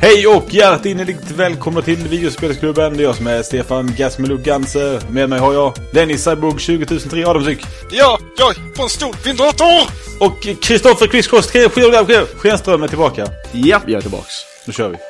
Hej och hjärtligt välkomna till Videospelsklubben. Det är jag som är Stefan Gasmeluk Ganser. Med mig har jag Dennis Cyborg 2003 Adamsyk. Ja, jag på en stor vindrator. Och Kristoffer Kriskost Schenström är tillbaka. Ja, jag är tillbaks. Nu kör vi.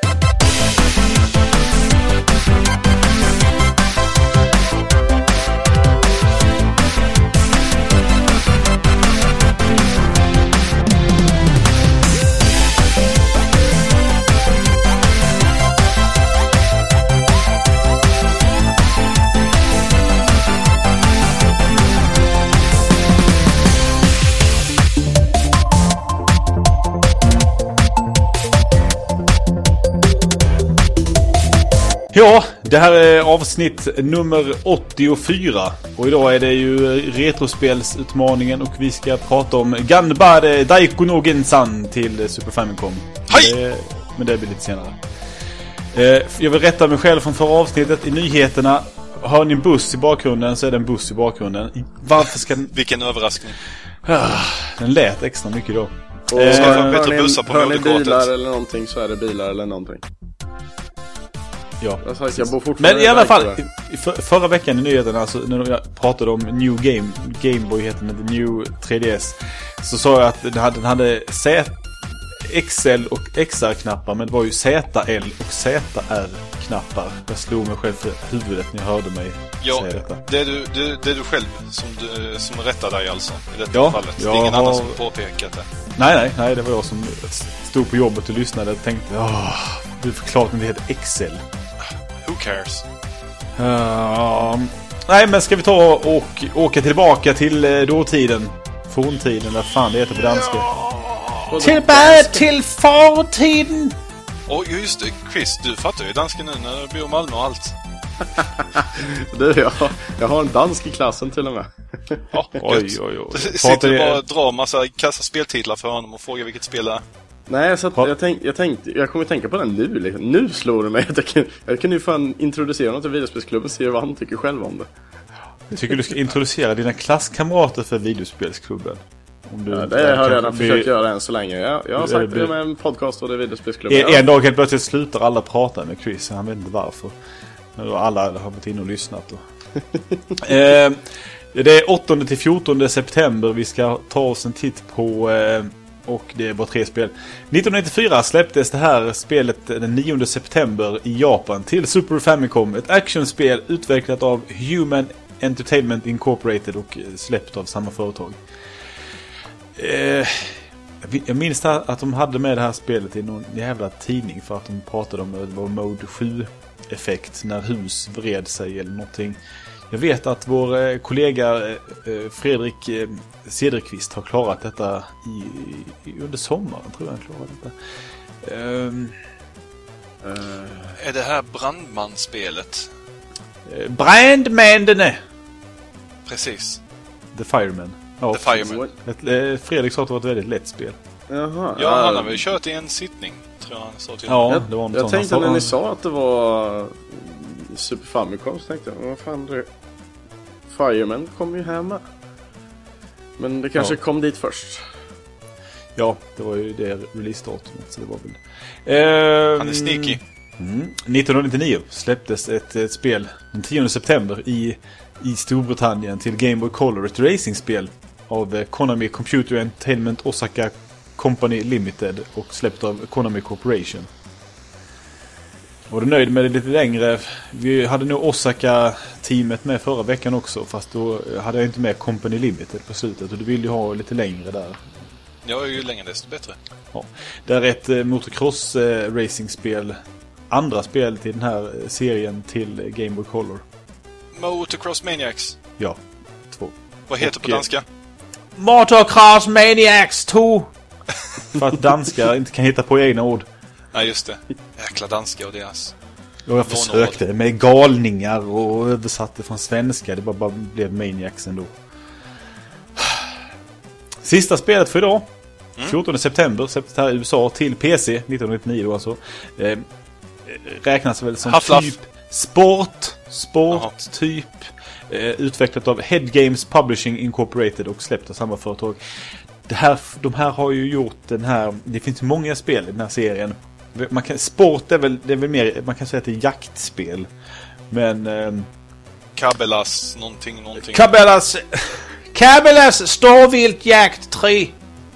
Ja, det här är avsnitt nummer 84 och idag är det ju retrospelsutmaningen och vi ska prata om Ganbare Daiko no Gensan till Super Famicom. Men det blir lite senare. Jag vill rätta mig själv från förra avsnittet. I nyheterna hör ni en buss i bakgrunden, så är det en buss i bakgrunden. Varför ska den... Vilken överraskning. Den lät extra mycket då. Och hör ni bilar eller någonting så är det bilar eller någonting. Ja, jag bor men i alla fall förra veckan i nyheterna, alltså, när jag pratade om New Game Boy heter det, New 3DS, så sa jag att den hade XL och XR-knappar, men det var ju ZL och ZR-knappar. Jag slog mig själv för huvudet när jag hörde mig säga detta. Det är du själv som rättar dig alltså i detta fallet. Det är ingen annan som påpekat det. Nej, det var jag som stod på jobbet och lyssnade och tänkte, du förklarat att det heter XL. Who cares? Nej, men ska vi ta och åka tillbaka till dåtiden, forntiden, där fan det heter på danska. Tillbaka till forntiden. Och just det, Chris, du fattar ju danska nu när du bor i Malmö och allt. Jag har en dansk i klassen till och med. Ja, oj. Sitter du bara och drar massa kassa speltitlar för honom och frågar vilket spel det är? Nej, så jag kommer tänka på den nu liksom. Nu slår det mig att jag kan ju fan introducera honom till videospelsklubben och se vad han tycker själv om det. Jag tycker du ska introducera dina klasskamrater för videospelsklubben. Det har jag redan försökt göra än så länge. Jag har sagt det med en podcast och det är videospelsklubben. En dag helt plötsligt slutar alla prata med Chris. Han vet inte varför. Alla har gått in och lyssnat. Det är 8-14 september. Vi ska ta oss en titt på... Och det är bara 3 spel. 1994 släpptes det här spelet den 9 september i Japan till Super Famicom. Ett actionspel utvecklat av Human Entertainment Incorporated och släppt av samma företag. Jag minns att de hade med det här spelet i någon jävla tidning för att de pratade om det var Mode 7-effekt när hus vred sig eller någonting. Jag vet att vår kollega Fredrik Cederqvist har klarat detta under sommaren, tror jag han klarade detta. Är det här Brandman-spelet? Brandman! Precis. The Fireman. Ja, The Fireman. Fredrik sa att det var ett väldigt lätt spel. Jaha. Ja, han har väl kört i en sittning, tror jag han sa till. Ja, det var jag tänkte när ni sa att det var Super Famicom, så tänkte jag, vad fan det... Fireman kom ju här med. Men det kanske kom dit först. Ja, det var ju det release-datumet, så det var väl... Han är sneaky. 1999 släpptes ett spel den 10 september i Storbritannien till Game Boy Color, ett racingspel av Konami Computer Entertainment Osaka Company Limited och släppt av Konami Corporation. Och du är nöjd med det lite längre. Vi hade nog Osaka-teamet med förra veckan också, fast då hade jag inte med Company Limited på slutet och du vill ju ha lite längre där. Ja, ju längre desto bättre. Ja. Det är ett motocross-racingspel. Andra spel till den här serien till Game Boy Color. Motocross Maniacs? Ja, 2. Vad heter på danska? Motocross Maniacs 2! För att danskar inte kan hitta på egna ord. Nej, just det. Jäkla danska och deras... Och jag försökte med galningar och översatte från svenska. Det bara blev Maniacs ändå. Sista spelet för idag. 14 september släpptes här i USA till PC 1999 då alltså. Räknas väl som typ sport typ. Utvecklat av Head Games Publishing Incorporated och släppt av samma företag. De här har ju gjort den här... Det finns många spel i den här serien. sport är väl mer, man kan säga att det är jaktspel. Men Cabela's någonting. Cabela's Storviltjakt 3.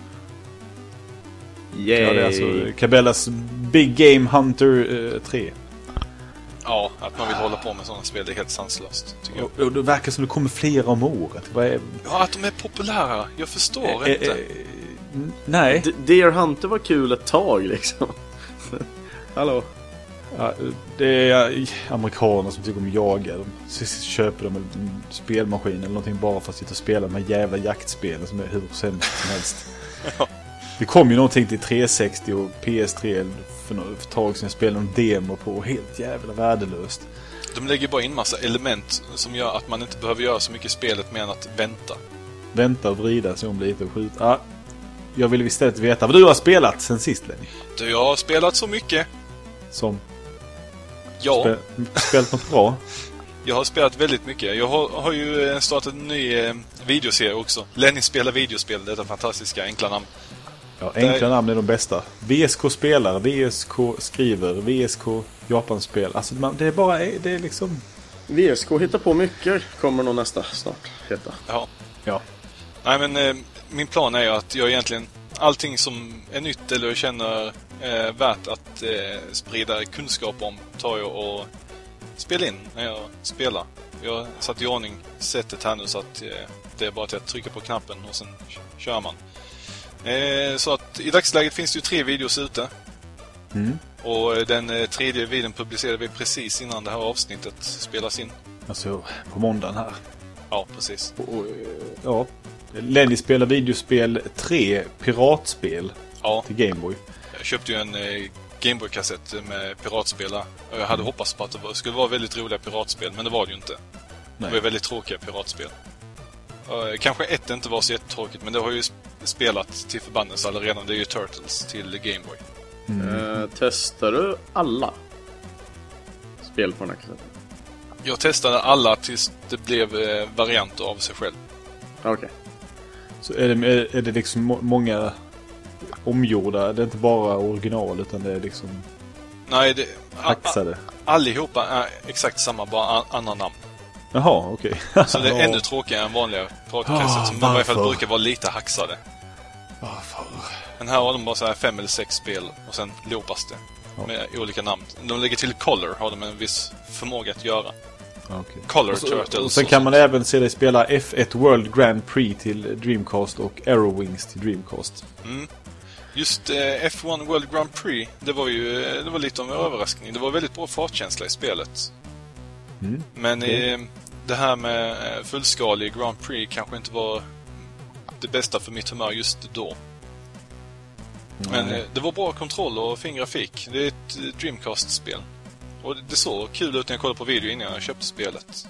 Yay. Ja, det är alltså Cabela's Big Game Hunter 3. Ja, att man vill hålla på med sådana spel, det är helt sanslöst, tycker jag. Och det verkar som det kommer flera om året. Ja, att de är populära. Jag förstår inte. Nej. Deer Hunter var kul ett tag, liksom. Hallå. Ja, det är amerikaner som tycker om att jaga. De köper de en spelmaskin eller någonting bara för att sitta och spela de här jävla jaktspelen som är hur sämst som helst. Ja. Det kom ju någonting till 360 och PS3 för ett tag sedan jag spelade en demo på, helt jävla värdelöst. De lägger bara in massa element som gör att man inte behöver göra så mycket spelet mer än att vänta. Vänta och vrida sig om lite och skjuta. Ja, jag vill istället veta vad du har spelat sen sist, Lenny. Jag har spelat så mycket. Som? Ja. Spelat något bra? Jag har spelat väldigt mycket. Jag har ju startat en ny videoserie också. Lenny spelar videospel, detta fantastiska enkla namn. Ja, enkla namn är de bästa. VSK spelar, VSK skriver, VSK Japanspel. Alltså det är bara, det är liksom... VSK hittar på mycket, kommer nog nästa snart heta. Ja. Nej, men min plan är ju att jag egentligen, allting som är nytt eller jag känner värt att sprida kunskap om, tar jag och spelar in när jag spelar. Jag har satt i ordning sättet här nu så att det är bara att trycka på knappen och sen kör man. Så att i dagsläget finns det ju 3 videos ute. Och den tredje videon publicerade vi precis innan det här avsnittet spelas in. Alltså på måndagen här. Ja, precis. Ja, Lenny spelar videospel 3 piratspel till Gameboy. Jag köpte ju en Gameboy-kassett med piratspel. Jag hade hoppats på att det skulle vara väldigt roliga piratspel, men det var det ju inte. Det var väldigt tråkiga piratspel. Kanske ett inte var så jättetråkigt, men det har ju spelat till förbannelse alla redan. Det är ju Turtles till Gameboy. Testar du alla spel på den här kassetten? Jag testade alla tills det blev varianter av sig själv. Okej. Så är det liksom många omgjorda? Det är inte bara original utan det är liksom... Nej, det... hacksade. Allihopa är exakt samma, bara andra namn. Jaha, okej. Så det är ännu tråkigare än vanliga piratkassett som i varje fall brukar vara lite hacksade. Varför? Men här har de bara så här 5 eller 6 spel och sen loopas det med olika namn. De lägger till Color, har de en viss förmåga att göra. Okay. Color Turtles. Och sen kan man även se dig spela F1 World Grand Prix till Dreamcast och Arrowwings till Dreamcast. Just F1 World Grand Prix, det var lite av en överraskning. Det var väldigt bra fartkänsla i spelet. Men det här med fullskalig Grand Prix kanske inte var det bästa för mitt humör just då. Men det var bra kontroll och fin grafik. Det är ett Dreamcast-spel. Och det såg kul ut när jag kollade på video innan jag köpte spelet.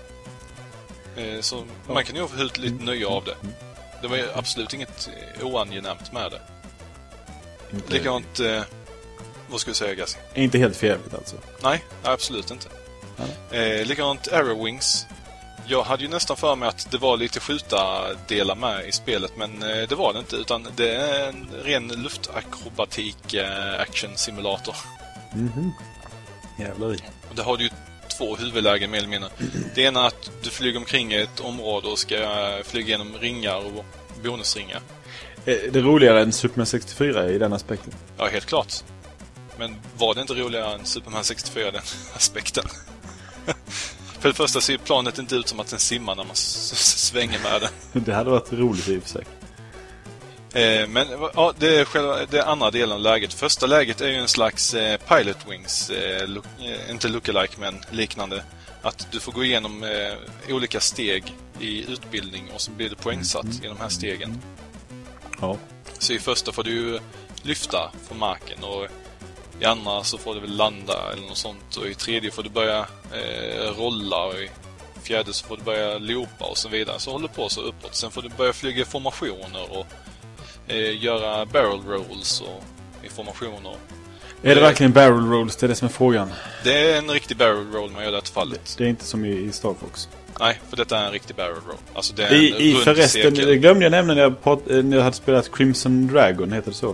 Så man kan ju få ut lite nöje av det. Det var absolut inget oangenämt med det. Likadant... vad ska jag säga, Gassi? Inte helt förjävligt alltså? Nej, absolut inte. Likadant Arrowwings. Jag hade ju nästan för mig att det var lite skjuta-delar med i spelet, men det var det inte, utan det är en ren luftakrobatik action-simulator. Jävlar i. Och det har ju 2 huvudlägen mer eller mindre. Det ena är att du flyger omkring ett område och ska flyga genom ringar och bonusringar. Det roligare än Superman 64 i den aspekten? Ja, helt klart. Men var det inte roligare än Superman 64 den aspekten? För det första ser planet inte ut som att den simmar när man svänger med den. Det hade varit roligt i och för sig. Men ja, det är själva det andra delen av läget. Första läget är ju en slags Pilot Wings, inte lookalike men liknande. Att du får gå igenom olika steg i utbildning och så blir du poängsatt i de här stegen. Ja. Så i första får du lyfta från marken och i andra så får du väl landa eller något sånt. Och i tredje får du börja rolla och i fjärde så får du börja loopa och så vidare. Så håller på så uppåt. Sen får du börja flyga i formationer och göra barrel rolls och i formationer. Är det verkligen barrel rolls? Det är det som är frågan. Det är en riktig barrel roll man gör det här fallet. Det är inte som i Star Fox. Nej, för detta är en riktig barrel roll. Alltså det är en I förresten, cirkel. glömde jag nämna när jag hade spelat Crimson Dragon, heter det så?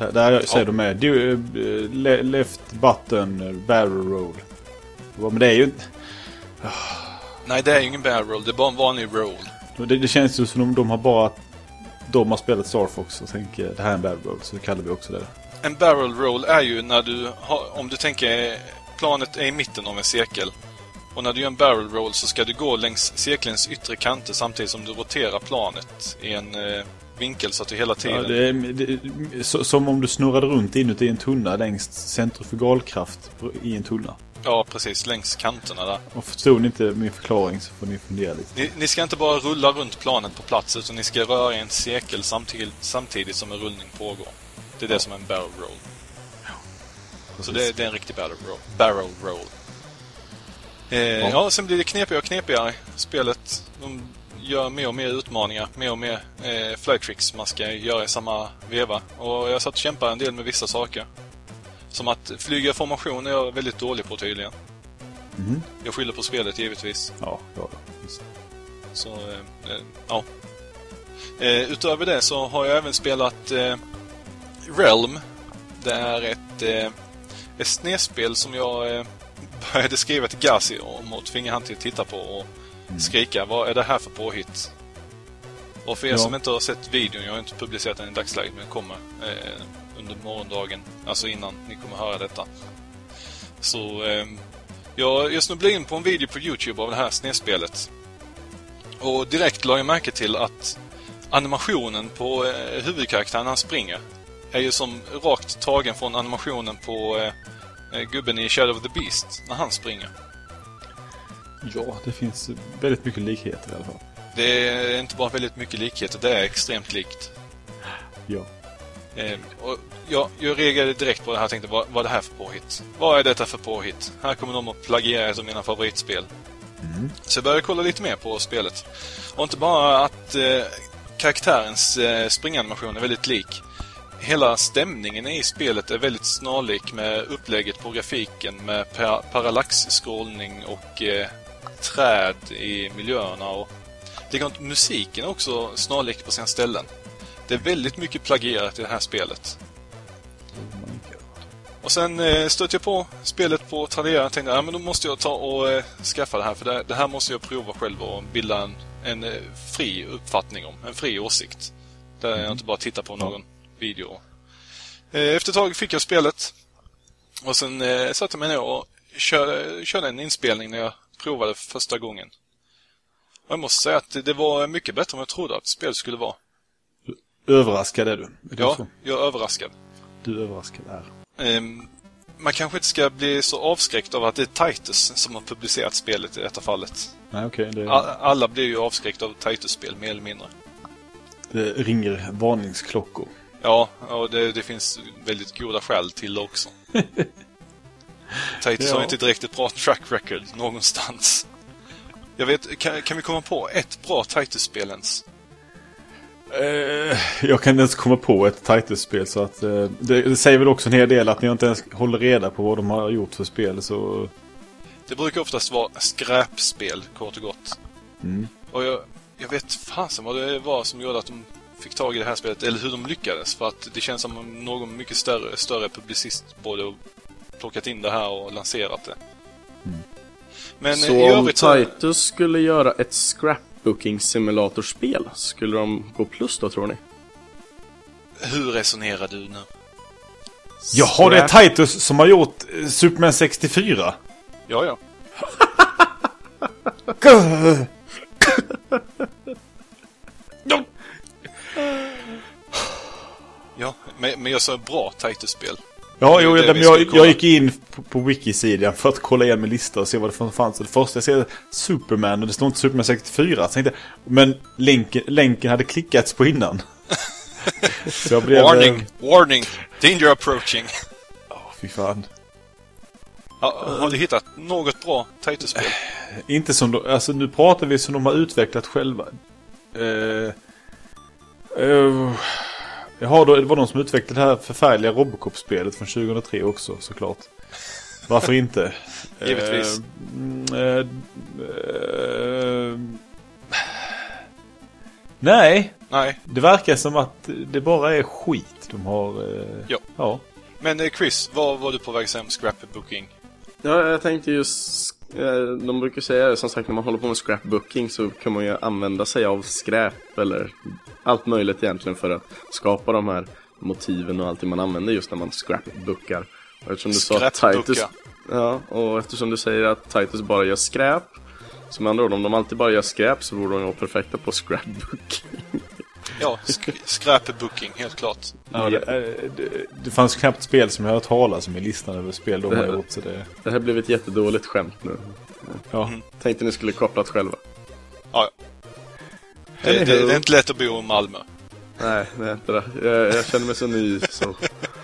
Där säger de med left button barrel roll. Men det är ju Nej, det är ju ingen barrel roll. Det är bara en vanlig roll. Det känns ju som om de har spelat Star Fox och tänker det här är en barrel roll, så kallar vi också det. En barrel roll är ju när du om du tänker planet är i mitten av en cirkel. Och när du gör en barrel roll så ska du gå längs cirkelns yttre kanter samtidigt som du roterar planet i en vinkel så att du hela tiden... Ja, det är som om du snurrade runt inuti en tunna längs centrifugalkraft i en tunna. Ja, precis. Längs kanterna där. Och förstod ni inte min förklaring så får ni fundera lite. Ni ska inte bara rulla runt planet på plats utan ni ska röra i en cirkel samtidigt som en rullning pågår. Det är det som är en barrel roll. Ja, så det är en riktig barrel roll. Ja, sen blir det knepigare och knepigare. Spelet, de gör mer och mer utmaningar, mer och mer flight tricks man ska göra i samma veva. Och jag satt och kämpade en del med vissa saker. Som att flyga i formation är jag väldigt dålig på tydligen. Mm. Jag skyller på spelet givetvis. Ja. Så, ja. Utöver det så har jag även spelat Realm. Det är ett snedspel som jag började skriva till Gazi om och tvinga han till att titta på och skrika, vad är det här för påhitt? Och för er som inte har sett videon, jag har inte publicerat den i dagsläget, men kommer under morgondagen, alltså innan ni kommer höra detta. Så jag snubblade in på en video på YouTube av det här snedspelet. Och direkt la jag märke till att animationen på huvudkaraktären han springer är ju som rakt tagen från animationen på gubben i Shadow of the Beast när han springer. Ja, det finns väldigt mycket likheter i alla fall. Det är inte bara väldigt mycket likheter, det är extremt likt. Ja. Och jag reagerade direkt på det här och tänkte, vad är det här för påhitt? Vad är detta för påhitt? Här kommer de att plagiera ett av mina favoritspel. Så jag började kolla lite mer på spelet. Och inte bara att karaktärens springanimation är väldigt lik. Hela stämningen i spelet är väldigt snarlik med upplägget på grafiken med parallax-scrollning och träd i miljöerna. Och musiken är också snarlik på sina ställen. Det är väldigt mycket plagierat i det här spelet. Och sen stötte jag på spelet på Tradera och tänkte, men då måste jag ta och skaffa det här. För det här måste jag prova själv och bilda en fri uppfattning om, en fri åsikt. Där jag inte bara tittar på någon video. Efter ett tag fick jag spelet. Och sen satte jag mig ner och körde en inspelning när jag provade för första gången. Och jag måste säga att det var mycket bättre än jag trodde att spelet skulle vara. Överraskad är du? Ja, jag är överraskad. Du är överraskad är. Man kanske inte ska bli så avskräckt av att det är Titus som har publicerat spelet i detta fallet. Nej, okej. Alla blir ju avskräckta av Titus-spel, mer eller mindre. Det ringer varningsklockor. Ja, och det finns väldigt goda skäl till också. Titus har inte direkt ett bra track record någonstans. Jag vet, kan vi komma på ett bra Titus-spel ens? Jag kan inte ens komma på ett Titus-spel, så att det säger väl också en hel del att ni inte ens håller reda på vad de har gjort för spel. Så... Det brukar oftast vara skräpspel, kort och gott. Och jag vet fasen vad det var som gjorde att de fick tag i det här spelet, eller hur de lyckades, för att det känns som om någon mycket större publicist både plockat in det här och lanserat det. Men så om Titus skulle göra ett scrapbooking simulatorspel, skulle de gå plus då, tror ni? Hur resonerar du nu? Jaha, det är Titus som har gjort Superman 64. Ja. Ja, men jag sa bra Titus-spel. Ja, jag gick in på Wikisidan för att kolla igen med listor och se vad det fanns. Det första jag ser Superman och det står inte Superman 64. Så tänkte, men länken hade klickats på innan. Så jag blev, warning, danger approaching. Fy fan. Har du hittat något bra Titus-spel? Inte som de, alltså nu pratar vi som de har utvecklat själva. Jaha, det var de som utvecklade det här förfärliga Robocop-spelet från 2003 också, såklart. Varför inte? Givetvis. Nej, Nej. Det verkar som att det bara är skit de har... Ja. Men Chris, vad var du på väg som scrapbooking? Ja, jag tänkte just... De brukar säga, som sagt, när man håller på med scrapbooking så kan man ju använda sig av skräp eller allt möjligt egentligen för att skapa de här motiven och allt man använder just när man scrapbookar. Och eftersom du sa Titus, och eftersom du säger att Titus bara gör skräp, så med andra ord, om de alltid bara gör skräp så borde de vara perfekta på scrapbooking. Ja, scrapbooking, helt klart. Ja, det fanns knappt spel som jag har hört talas om i listan över spel de har gjort. Så det här blev ett jättedåligt skämt nu. Ja. Tänkte ni skulle kopplat själva. Ja. Det är inte lätt att bo i Malmö. Nej, det är inte det. Jag känner mig så ny så...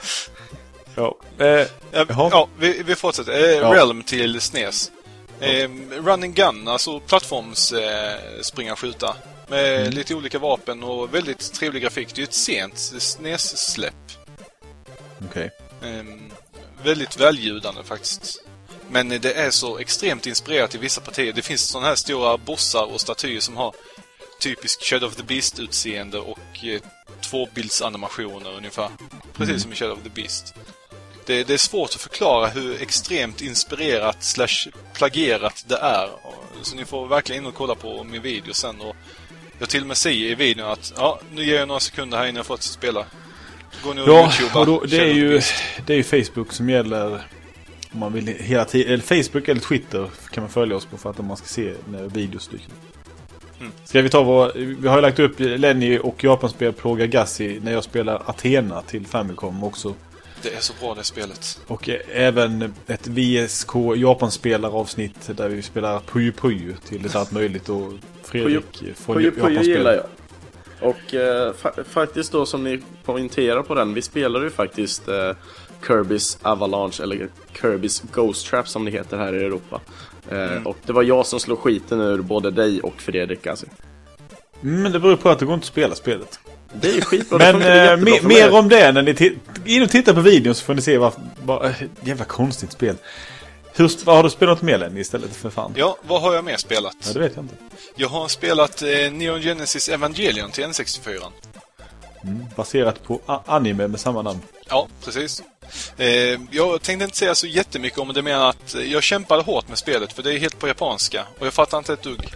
Vi fortsätter. Realm till SNES. Run and gun, alltså plattforms springa och skjuta. Med lite olika vapen och väldigt trevlig grafik. Det är ju ett sent SNES-släpp. Okej. Väldigt väljudande faktiskt. Men det är så extremt inspirerat i vissa partier. Det finns sådana här stora bossar och statyer som har typisk Shadow of the Beast-utseende och tvåbildsanimationer ungefär. Precis som i Shadow of the Beast. Det är svårt att förklara hur extremt inspirerat / plagierat det är. Så ni får verkligen in och kolla på min video sen. Och jag till och med säger i videon att nu ger jag några sekunder här innan jag får spela. Gå nu och YouTubea. Och då, det är ju Facebook som gäller om man vill hela tiden. Eller Facebook eller Twitter kan man följa oss på för att man ska se när videos dyker. Ska vi ta vi har ju lagt upp Lenny och Japanspel på Gagassi när jag spelar Athena till Famicom också. Det är så bra det spelet. Och även ett VSK Japanspelaravsnitt där vi spelar Puyo Puyo till ett allt möjligt och Fredrik från Japanspel gillar jag. Och faktiskt då som ni poängterar på den, vi spelar ju faktiskt Kirby's Avalanche eller Kirby's Ghost Trap som det heter här i Europa. Och det var jag som slog skiten ur både dig och Fredrik alltså. Men det beror på att det går inte att spela spelet. Det är skitbra. Men mer om det när ni in och tittar på videon så får ni se vad jävla konstigt spel. Vad har du spelat med den istället för fan? Ja, vad har jag mer spelat? Ja, det vet jag inte. Jag har spelat Neon Genesis Evangelion till N64. Baserat på anime med samma namn. Ja, precis. Jag tänkte inte säga så jättemycket om det, men att jag kämpade hårt med spelet för det är helt på japanska och jag fattar inte ett dugg.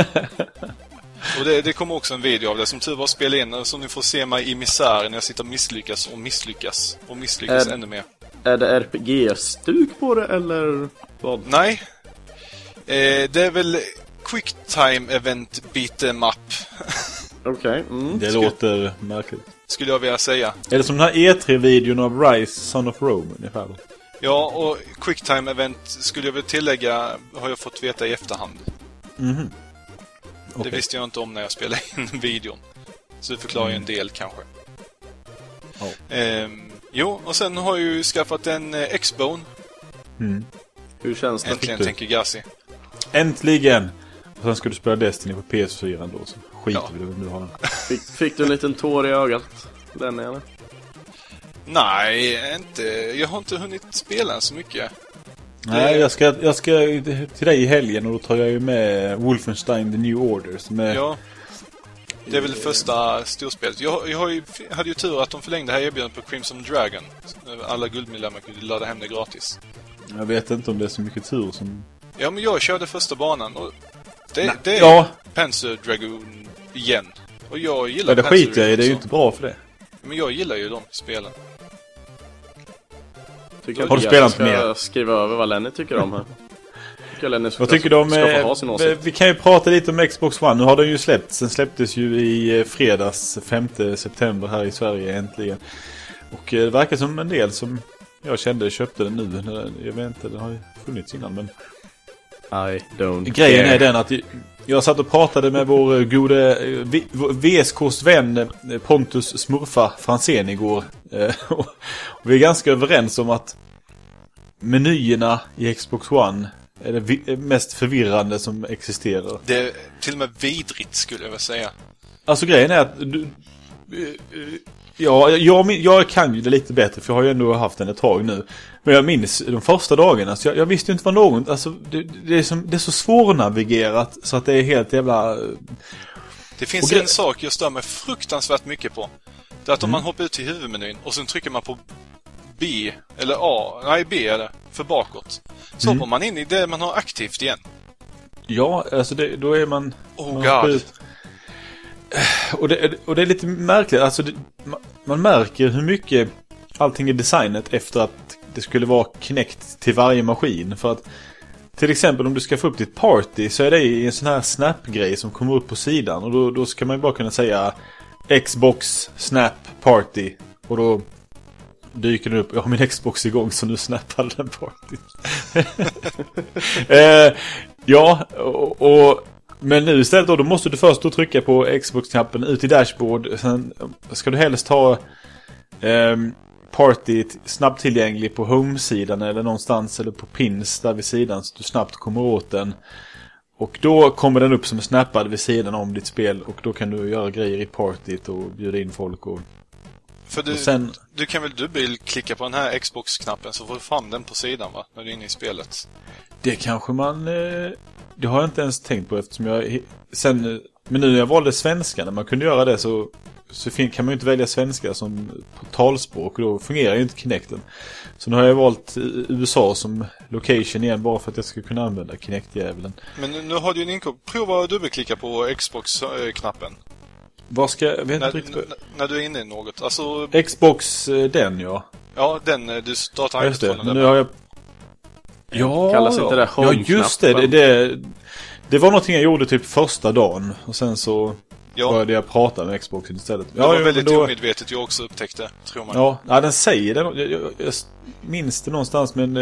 Och det kommer också en video av det som tur var spela in, så ni får se mig i misär när jag sitter och misslyckas ännu mer. Är det RPG-stuk på det eller vad? Nej. Det är väl Quick Time Event Beat'em Up. Okej. Det låter märkligt. Skulle jag vilja säga. Är det som den här E3-videon av Rise, Son of Rome ungefär? Ja, och Quick Time Event skulle jag väl tillägga har jag fått veta i efterhand. Det visste jag inte om när jag spelade in videon. Så det förklarar ju en del kanske. Jo, och sen har jag ju skaffat en X-Bone. Hur känns det? Äntligen tänker Gassi. Äntligen! Och sen ska du spela Destiny på PS4 då, så skiter vi det nu har den. Fick du en liten tår i ögat? Den eller? Nej, inte. Jag har inte hunnit spela så mycket. Nej, jag ska till dig i helgen och då tar jag ju med Wolfenstein The New Order som är... Ja, det är väl första storspelet. Jag hade ju tur att de förlängde här erbjudandet på Crimson Dragon. Alla guldmedlemmar kunde ladda hem det gratis. Jag vet inte om det är så mycket tur som... Ja, men jag körde första banan och det är Panzer Dragoon igen. Och jag gillar Panzer Dragoon. Det är ju inte bra för det. Men jag gillar ju de spelen. Har du spelat mer? Jag ska skriva över vad Lenny tycker om här. Vad tycker du om... Vi kan ju prata lite om Xbox One. Nu har den ju släppts. Den släpptes ju i fredags 5 september här i Sverige äntligen. Och det verkar som en del som jag kände köpte den nu. Jag vet inte, den har ju funnits innan, men... Grejen är den att jag satt och pratade med vår gode VSKs vän Pontus Smurfa Franzén igår. Och vi är ganska överens om att menyerna i Xbox One är det mest förvirrande som existerar. Det är till och med vidrigt skulle jag vilja säga. Alltså grejen är att jag kan ju det lite bättre för jag har ju ändå haft den ett tag nu. Men jag minns de första dagarna så jag visste inte vad någon... Alltså det är så svårnavigerat så att det är helt jävla... Det finns en sak jag stör mig fruktansvärt mycket på. Det är att om man hoppar ut till huvudmenyn och sen trycker man på B eller A, nej B eller för bakåt. Så hoppar man in i det man har aktivt igen. Ja, alltså då är man... God. Och det är lite märkligt. Alltså man märker hur mycket allting är designat efter att det skulle vara Kinect till varje maskin. För att till exempel om du ska få upp ditt party så är det en sån här snap-grej som kommer upp på sidan. Och då ska man ju bara kunna säga Xbox Snap Party. Och då dyker den upp. Jag har min Xbox igång så nu snappar den party. Ja, men nu istället då måste du först då trycka på Xbox-knappen ut i dashboard. Sen ska du helst ha party snabbt tillgänglig på home-sidan eller någonstans eller på pins där vid sidan så du snabbt kommer åt den. Och då kommer den upp som snappad vid sidan om ditt spel och då kan du göra grejer i partyt och bjuda in folk och... För du kan väl dubbelklicka på den här Xbox-knappen så får du fram den på sidan va? När du är inne i spelet. Det kanske man... Det har jag inte ens tänkt på eftersom jag... Men nu när jag valde svenska, när man kunde göra det så kan man ju inte välja svenska som talspråk och då fungerar ju inte Kinecten. Så nu har jag valt USA som location igen bara för att jag ska kunna använda Kinect-jävlen. Men nu har du ju en prova att dubbelklicka på Xbox-knappen. Vad ska jag när du är inne i något. Alltså Xbox den ja. Ja, den du startar just det. Nu har jag kallas inte det home-knappen. Ja, just det var någonting jag gjorde typ första dagen och sen så började jag prata med Xboxen istället. Det var väldigt omedvetet jag också upptäckte, tror man. Ja, den säger det. Jag minns det någonstans men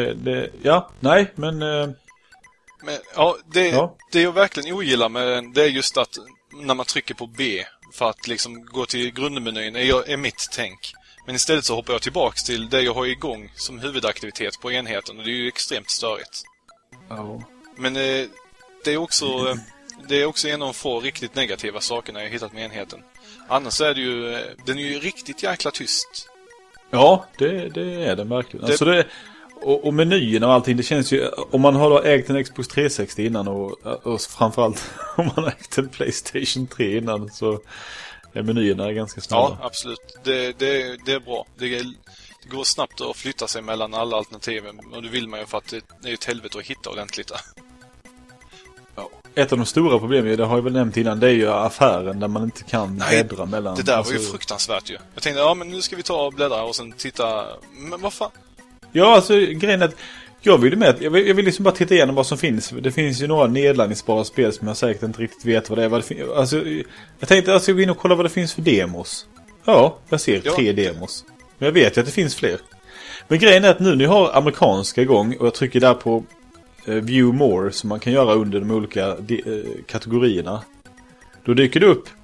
det jag verkligen ogillar med den, det är just att när man trycker på B för att liksom gå till grundmenyn är mitt tänk. Men istället så hoppar jag tillbaks till det jag har igång som huvudaktivitet på enheten och det är ju extremt störigt. Ja. Men det är också en av de få riktigt negativa sakerna jag hittat med enheten. Annars är det ju den är ju riktigt jäkla tyst. Ja, det är den verkligen. Alltså och menyn och allting, det känns ju om man har ägt en Xbox 360 innan och framförallt om man har ägt en PlayStation 3 innan så är menyerna ganska snabba. Ja, absolut. Det är bra. Det går snabbt att flytta sig mellan alla alternativen och det vill man ju för att det är ett helvete att hitta ordentligt. Ja. Ett av de stora problemen, det har jag väl nämnt innan, det är ju affären där man inte kan bläddra mellan. Det där var ju fruktansvärt ju. Jag tänkte, men nu ska vi ta och bläddra och sen titta. Men vad fan? Ja, alltså grejen är att jag vill liksom bara titta igenom vad som finns. Det finns ju några nedladdningsbara spel som jag säkert inte riktigt vet vad det är. Alltså, jag tänkte att jag gå in och kolla vad det finns för demos. Ja, jag ser 3 demos. Men jag vet ju att det finns fler. Men grejen är att nu när jag har amerikanska igång och jag trycker där på View More som man kan göra under de olika kategorierna. Då dyker det upp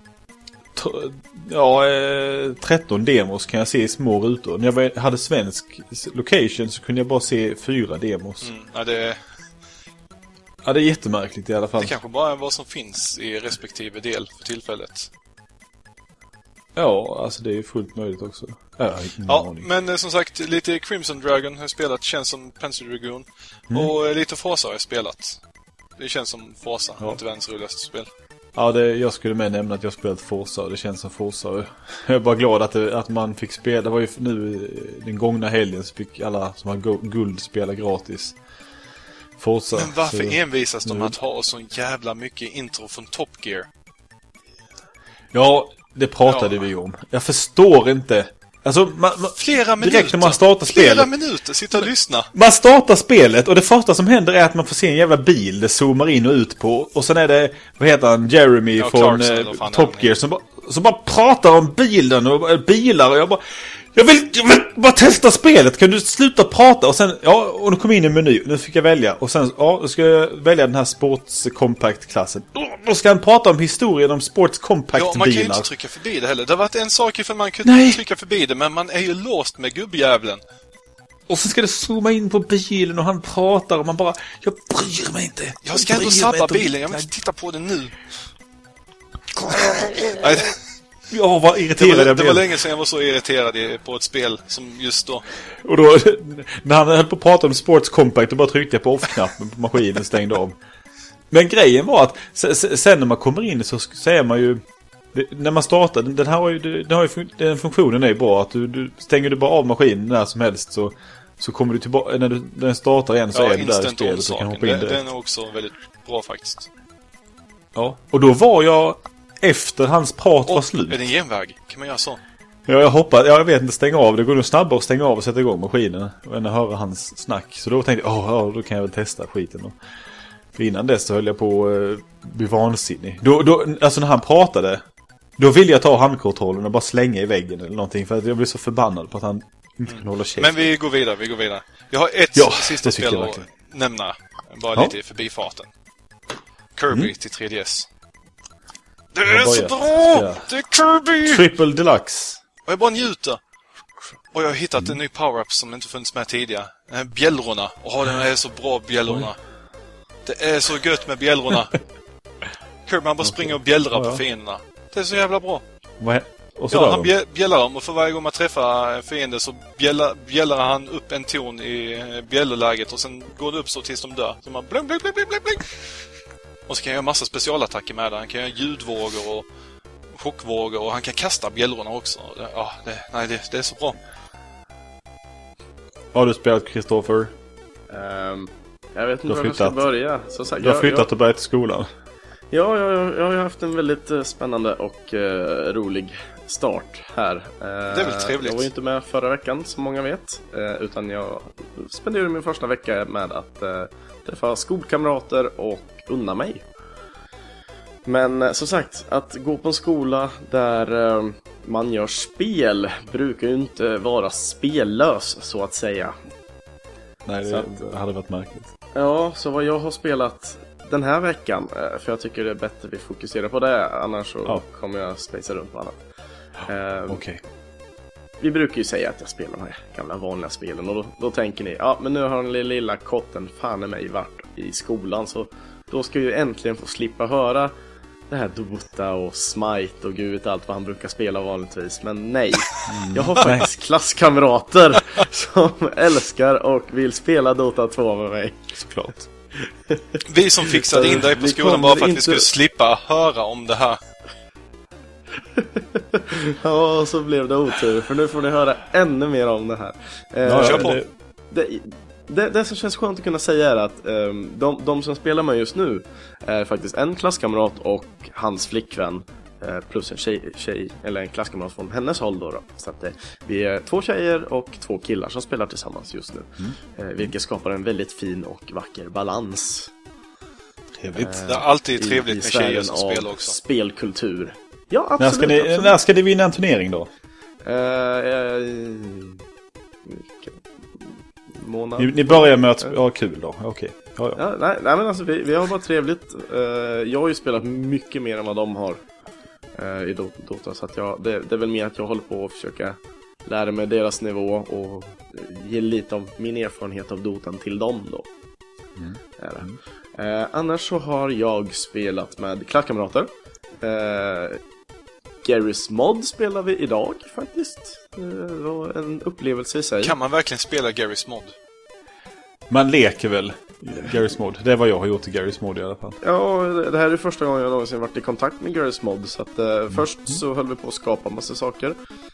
13 demos kan jag se i små rutor. När jag hade svensk location så kunde jag bara se 4 demos. Det är jättemärkligt i alla fall. Det kanske bara är vad som finns i respektive del för tillfället. Ja, alltså det är fullt möjligt också. Men som sagt, lite Crimson Dragon har jag spelat, känns som Panzer Dragoon. Och lite Forza har jag spelat. Det känns som Forza, inte världens roligaste spel. Ja, jag skulle med nämna att jag spelat Forza och det känns som Forza. Jag är bara glad att man fick spela. Det var ju nu den gångna helgen så fick alla som har guld spela gratis Forza. Men varför envisas de att ha så jävla mycket intro från Top Gear? Ja, det pratade vi om. Jag förstår inte. Alltså, flera minuter. Direkt när man startar spelet. Flera minuter, sitta och lyssna. Man startar spelet och det första som händer är att man får se en jävla bil det zoomar in och ut på. Och sen är det, vad heter han, Jeremy från Top Gear som bara pratar om bilen och bilar. Och jag vill bara testa spelet. Kan du sluta prata? Och sen, och nu kom in i en meny. Nu fick jag välja. Och sen, då ska jag välja den här Sports Compact-klassen. Då ska han prata om historien om Sports Compact-bilar. Ja, man kan ju inte trycka förbi det heller. Det har varit en sak ifall man kunde trycka förbi det, men man är ju låst med gubbjävlen. Och så ska det zooma in på bilen och han pratar och man bara, jag bryr mig inte. Jag ska ändå sabba bilen, jag vill inte titta på den nu. Ja, vad irriterad jag blev. Det var länge sedan jag var så irriterad på ett spel som just då. Och då, när han höll på att prata om Sports Compact, då bara tryckte jag på off-knappen på maskinen stängde av. Men grejen var att sen när man kommer in så säger man ju När man startar, den funktionen är bra att du stänger du bara av maskinen när som helst så kommer du tillbaka när den startar igen så är du där i spelet så kan hoppa in den är också väldigt bra faktiskt. Ja, och då var jag efter hans prat var slut. Är det en genväg? Kan man göra så? Ja, jag vet inte stänga av. Det går nog snabbare att stänga av och sätta igång maskinen än att höra hans snack. Så då tänkte jag, då kan jag väl testa skiten då. För innan dess så höll jag på att bli vansinnig. Alltså när han pratade, då ville jag ta handkontrollen och bara slänga i väggen eller någonting. För att jag blev så förbannad på att han inte kunde hålla käft. Men vi går vidare. Jag har ett sista spel att nämna. Bara lite i förbifarten. Kirby till 3DS. Det är så bra! Det är Kirby! Triple Deluxe. Och jag bara njuter. Och jag har hittat en ny power-up som inte funnits med tidigare. Den här bjällrorna. Den är så bra, bjällrorna. Det är så gött med bjällrorna. Kirby, man bara springer och bjällrar på fienderna. Det är så jävla bra. Och så han bjällar dem. Och för varje gång man träffar en fiende så bjällar han upp en ton i bjällerläget. Och sen går det upp så tills de dör. Så man bling, bling, bling, bling, bling. Och så kan jag göra massa specialattacker med det. Han kan göra ljudvågor och chockvågor. Och han kan kasta bjällrorna också. Det är så bra. Har du spelat Christopher? Jag vet inte var jag ska börja. Så sagt, du har flyttat och börjat till skolan. Ja, jag har haft en väldigt spännande och rolig start här. Det är väl trevligt. Jag var ju inte med förra veckan, som många vet. Utan jag spenderade min första vecka med att träffa skolkamrater och unna mig. Men som sagt, att gå på en skola där man gör spel brukar ju inte vara spellös, så att säga. Nej, det hade varit märkligt. Ja, så vad jag har spelat den här veckan, för jag tycker det är bättre vi fokuserar på det, annars så kommer jag spacea runt på annat. Okej. Vi brukar ju säga att jag spelar de här gamla vanliga spelen, och då tänker ni, men nu har den lilla kotten fan i mig varit i skolan, så då ska ju äntligen få slippa höra det här Dota och Smite och gud allt vad han brukar spela vanligtvis. Men nej, jag har faktiskt klasskamrater som älskar och vill spela Dota 2 med mig. Såklart. Vi som fixade in dig på skolan bara för att vi skulle slippa höra om det här. Ja, så blev det otur, för nu får ni höra ännu mer om det här. Kör på. Det som känns skönt att kunna säga är att de som spelar med just nu är faktiskt en klasskamrat och hans flickvän plus en tjej eller en klasskamrat från hennes håll då. Så att vi är 2 tjejer och 2 killar som spelar tillsammans just nu. Vilket skapar en väldigt fin och vacker balans. Trevligt. Det är alltid trevligt med tjejer som spelar också. Spelkultur. Ja, absolut. När ska ni vinna en turnering då? Ni börjar med att ha kul då? Okej. Ja, nej, men alltså vi har bara trevligt. Jag har ju spelat mycket mer än vad de har i Dota. Så att det är väl mer att jag håller på att försöka lära mig deras nivå och ge lite av min erfarenhet av Dotan till dem då. Annars så har jag spelat med klasskamrater. Garry's Mod spelar vi idag faktiskt. Det var en upplevelse i sig. Kan man verkligen spela Garry's Mod? Man leker väl Garry's Mod. Det är vad jag har gjort i Garry's Mod i alla fall. Ja, det här är första gången jag någonsin varit i kontakt med Garry's Mod. Så att först så höll vi på att skapa massa saker.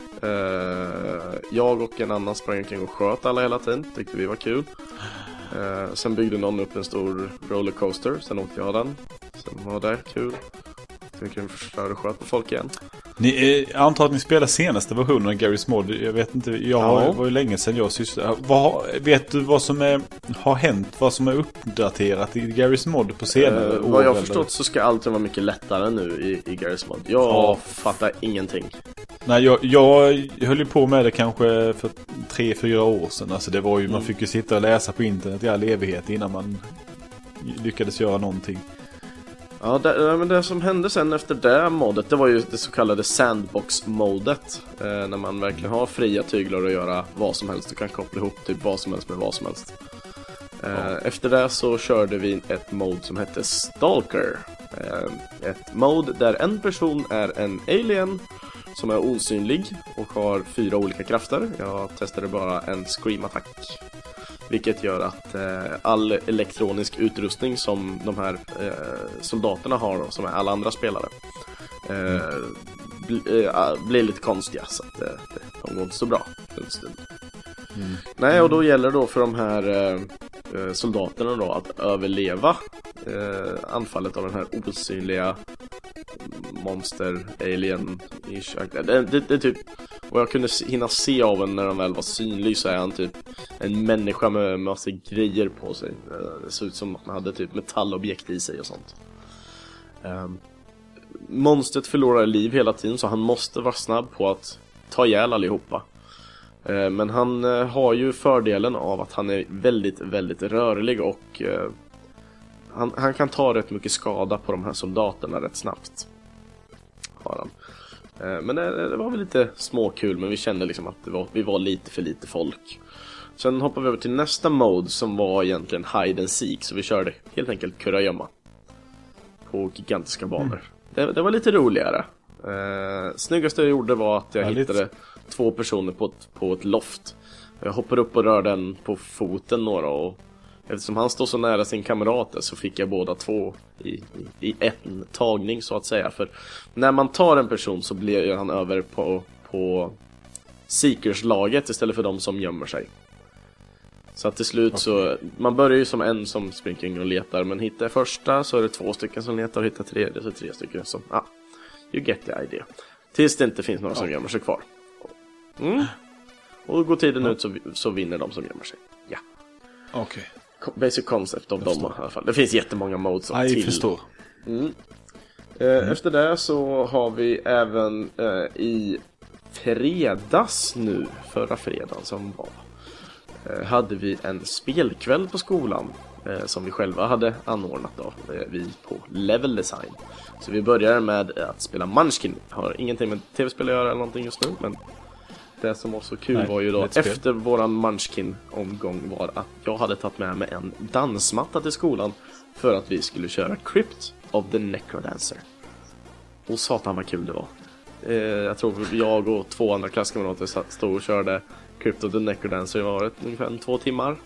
Jag och en annan sprang omkring och sköt alla hela tiden. Tyckte vi var kul. Sen byggde någon upp en stor rollercoaster. Sen åkte jag den. Sen var det kul. Sen kunde vi förstöra och sköt på folk igen. Jag antar att ni spelar senaste versionen av Garry's Mod. Jag vet inte, var ju länge sedan jag sysslade. Vet du vad som har hänt? Vad som är uppdaterat i Garry's Mod på senare år? Vad jag har förstått så ska allt vara mycket lättare nu i Garry's Mod. Jag fattar ingenting. Nej, jag höll ju på med det kanske för 3-4 år sedan. Alltså det var ju, man fick ju sitta och läsa på internet i all evighet innan man lyckades göra någonting. Ja, men det som hände sen efter det modet, det var ju det så kallade sandbox-modet. När man verkligen har fria tyglar att göra vad som helst. Du kan koppla ihop typ vad som helst med vad som helst. Efter det så körde vi ett mode som hette Stalker. Ett mode där en person är en alien som är osynlig och har 4 olika krafter. Jag testade bara en scream-attack. Vilket gör att all elektronisk utrustning som de här soldaterna har och som är alla andra spelare blir lite konstiga, så att de går inte så bra en stund. Nej, och då gäller det då för de här soldaterna då att överleva anfallet av den här osynliga monster, alien. Det är typ, och jag kunde hinna se av en när han väl var synlig, så är han typ en människa med massa grejer på sig. Det ser ut som att han hade typ metallobjekt i sig och sånt. Monstret förlorar liv hela tiden, så han måste vara snabb på att ta ihjäl allihopa. Men han har ju fördelen av att han är väldigt, väldigt rörlig, och han kan ta rätt mycket skada på de här soldaterna rätt snabbt. Har han. Men det var väl lite småkul, men vi kände liksom att vi var lite för lite folk. Sen hoppade vi över till nästa mode, som var egentligen hide and seek. Så vi körde helt enkelt kurragömma på gigantiska banor. Det var lite roligare. Snyggaste jag gjorde var att jag hittade 2 personer på ett loft. Jag hoppade upp och rörde den på foten några, och eftersom han står så nära sin kamrat så fick jag båda 2 i en tagning, så att säga. För när man tar en person så blir han över på Seekers-laget istället för de som gömmer sig. Så att till slut så, man börjar ju som en som springer och letar, men hittar första så är det 2 stycken som letar, och hittar tredje så är det 3 stycken som, you get the idea. Tills det inte finns några som gömmer sig kvar. Och går tiden ut så vinner de som gömmer sig. Ja. Okej. Basic concept av dem i alla fall. Det finns jättemånga modes till. Jag förstår. Efter det så har vi även i fredags nu, förra fredagen som var, hade vi en spelkväll på skolan som vi själva hade anordnat då, vi på Level Design. Så vi började med att spela Munchkin. Har ingenting med tv-spel att göra eller någonting just nu, men det som var så kul var ju då efter våran Munchkin-omgång var att jag hade tagit med mig en dansmatta till skolan för att vi skulle köra Crypt of the Necrodancer. Och satan vad kul det var. Jag tror jag och 2 andra klasskamrater stod och körde Crypt of the Necrodancer. Det var ungefär 2 timmar.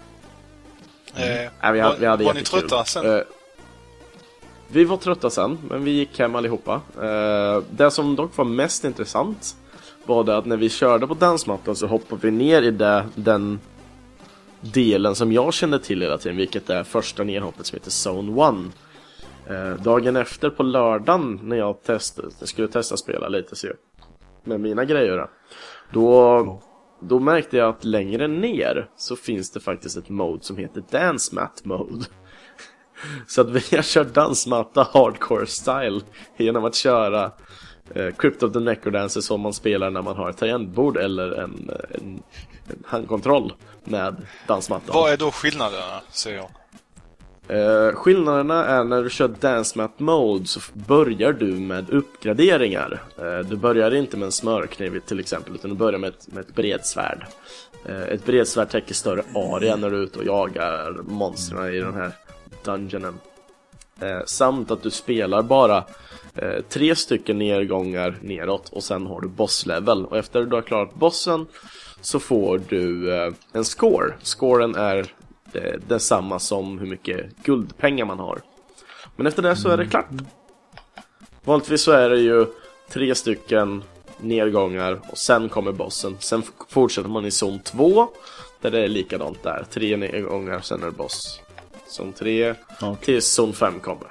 Var ni trötta sen? Vi var trötta sen, men vi gick hem allihopa. Det som dock var mest intressant var det att när vi körde på dansmattan så hoppade vi ner i den delen som jag kände till hela tiden, vilket är första nerhoppet som heter Zone 1. Dagen efter på lördagen när jag skulle testa spela lite så med mina grejer, då märkte jag att längre ner så finns det faktiskt ett mode som heter Dance Mat Mode. Så att vi har kört dansmatta hardcore style genom att köra Crypt of the Necrodancer som man spelar när man har ett tangentbord eller en handkontroll med dansmatta. Vad är då skillnaderna, säger jag? Skillnaderna är när du kör Dance Mat Mode så börjar du med uppgraderingar. Du börjar inte med en smörkniv till exempel, utan du börjar med ett bredsvärd. Ett bredsvärd täcker större area när du är ute och jagar monstren i den här dungeonen. Samt att du spelar bara 3 stycken nedgångar neråt och sen har du bosslevel. Och efter att du har klarat bossen så får du en score. Scoren är detsamma som hur mycket guldpengar man har. Men efter det så är det klart. Vanligtvis så är det ju 3 stycken nedgångar och sen kommer bossen. Sen fortsätter man i zon 2 där det är likadant där. 3 nedgångar, sen är det boss. Zon 3 till zon 5 kommer.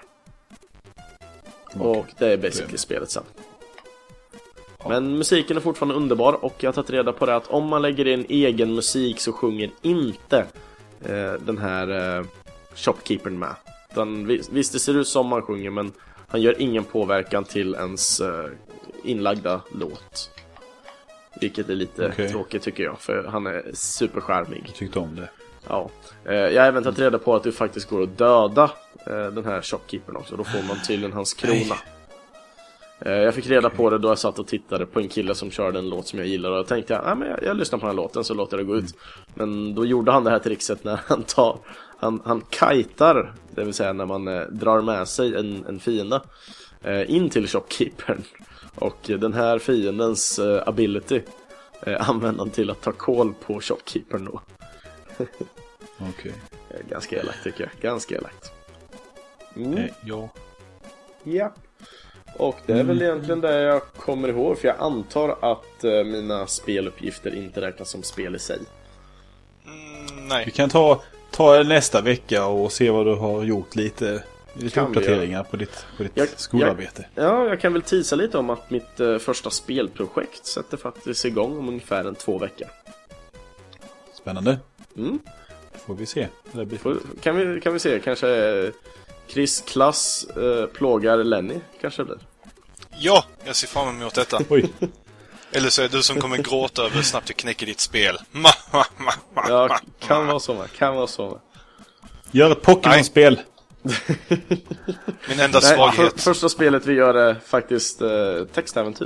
Och det är basically spelet sen. Men musiken är fortfarande underbar. Och jag har tagit reda på det att om man lägger in egen musik så sjunger inte den här shopkeepern med. Visst det ser ut som man sjunger, men han gör ingen påverkan till ens inlagda låt. Vilket är lite tråkigt tycker jag, för han är superskärmig. Jag tyckte om det. Ja. Jag har även tagit reda på att du faktiskt går att döda den här shopkeepern också. Då får man tydligen hans krona. Jag fick reda på det då jag satt och tittade på en kille som körde en låt som jag gillar. Och jag tänkte, men jag lyssnar på den här låten så låter det gå ut. Men då gjorde han det här trixet när han kajtar, det vill säga när man drar med sig en fiende in till shopkeepern. Och den här fiendens ability använder han till att ta koll på shopkeepern då. Okej. Ganska elakt tycker jag. Ganska elakt. Ja. Ja. Och det är väl egentligen det jag kommer ihåg. För jag antar att mina speluppgifter inte räknas som spel i sig. Nej. Vi kan ta nästa vecka och se vad du har gjort, lite uppdateringar på ditt skolarbete. Jag kan väl teasa lite om att mitt första spelprojekt sätter faktiskt igång om ungefär 2 veckor. Spännande. Får vi se. Kan vi se, kanske Chris klass plågar Lenny, kanske det blir. Ja, jag ser fram emot detta. Oj. Eller så är det du som kommer gråta över snabbt du knäcker ditt spel. Ja, kan vara så. Gör ett Pokémon-spel. Min enda svaghet. Första spelet vi gör är faktiskt textäventyr.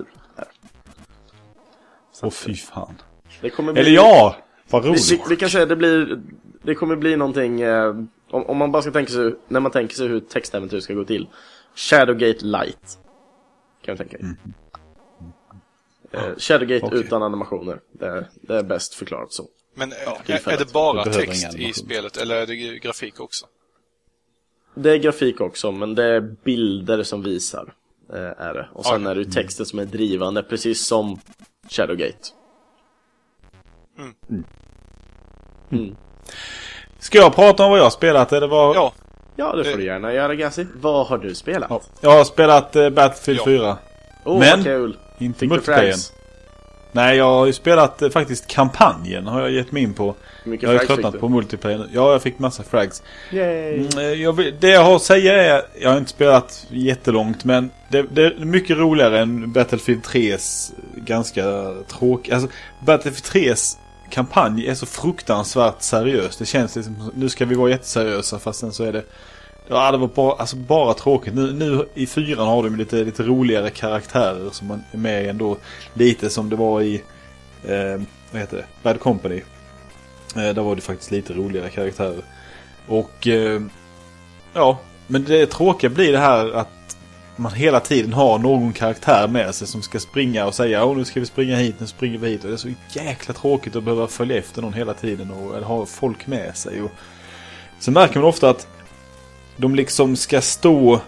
Fy fan. Det kommer bli... Eller ja, vad roligt. Vi kan säga det kommer bli någonting om man bara ska tänka sig, när man tänker sig hur textäventyr ska gå till. Shadowgate Light. Kan vi tänka. Shadowgate utan animationer. Det är bäst förklarat så. Men är det bara text i spelet eller är det grafik också? Det är grafik också, men det är bilder som visar är det. Och sen är det texten som är drivande, precis som Shadowgate. Ska jag prata om vad jag har spelat? Eller vad... Ja, det får du gärna göra, Gassi. Vad har du spelat? Ja, jag har spelat Battlefield 4. Men kul. Inte multiplayer. Nej, jag har ju spelat faktiskt kampanjen har jag gett mig in på. Jag har ju tröttnat på multiplayer. Ja, jag fick massa frags. Det jag har att säga är, jag har inte spelat jättelångt, men det är mycket roligare än Battlefield 3s ganska tråkigt. Alltså, Battlefield 3s kampanj är så fruktansvärt seriös. Det känns liksom, nu ska vi vara jätteseriösa, fast sen så är det... Ja, det var bara tråkigt. Nu i 4 har de lite roligare karaktärer som man är med ändå. Lite som det var i vad heter det? Bad Company. Där var det faktiskt lite roligare karaktärer. Och men det tråkiga blir det här att man hela tiden har någon karaktär med sig som ska springa och säga nu ska vi springa hit, nu springer vi hit. Och det är så jäkla tråkigt att behöva följa efter någon hela tiden eller ha folk med sig. Och så märker man ofta att de liksom ska stå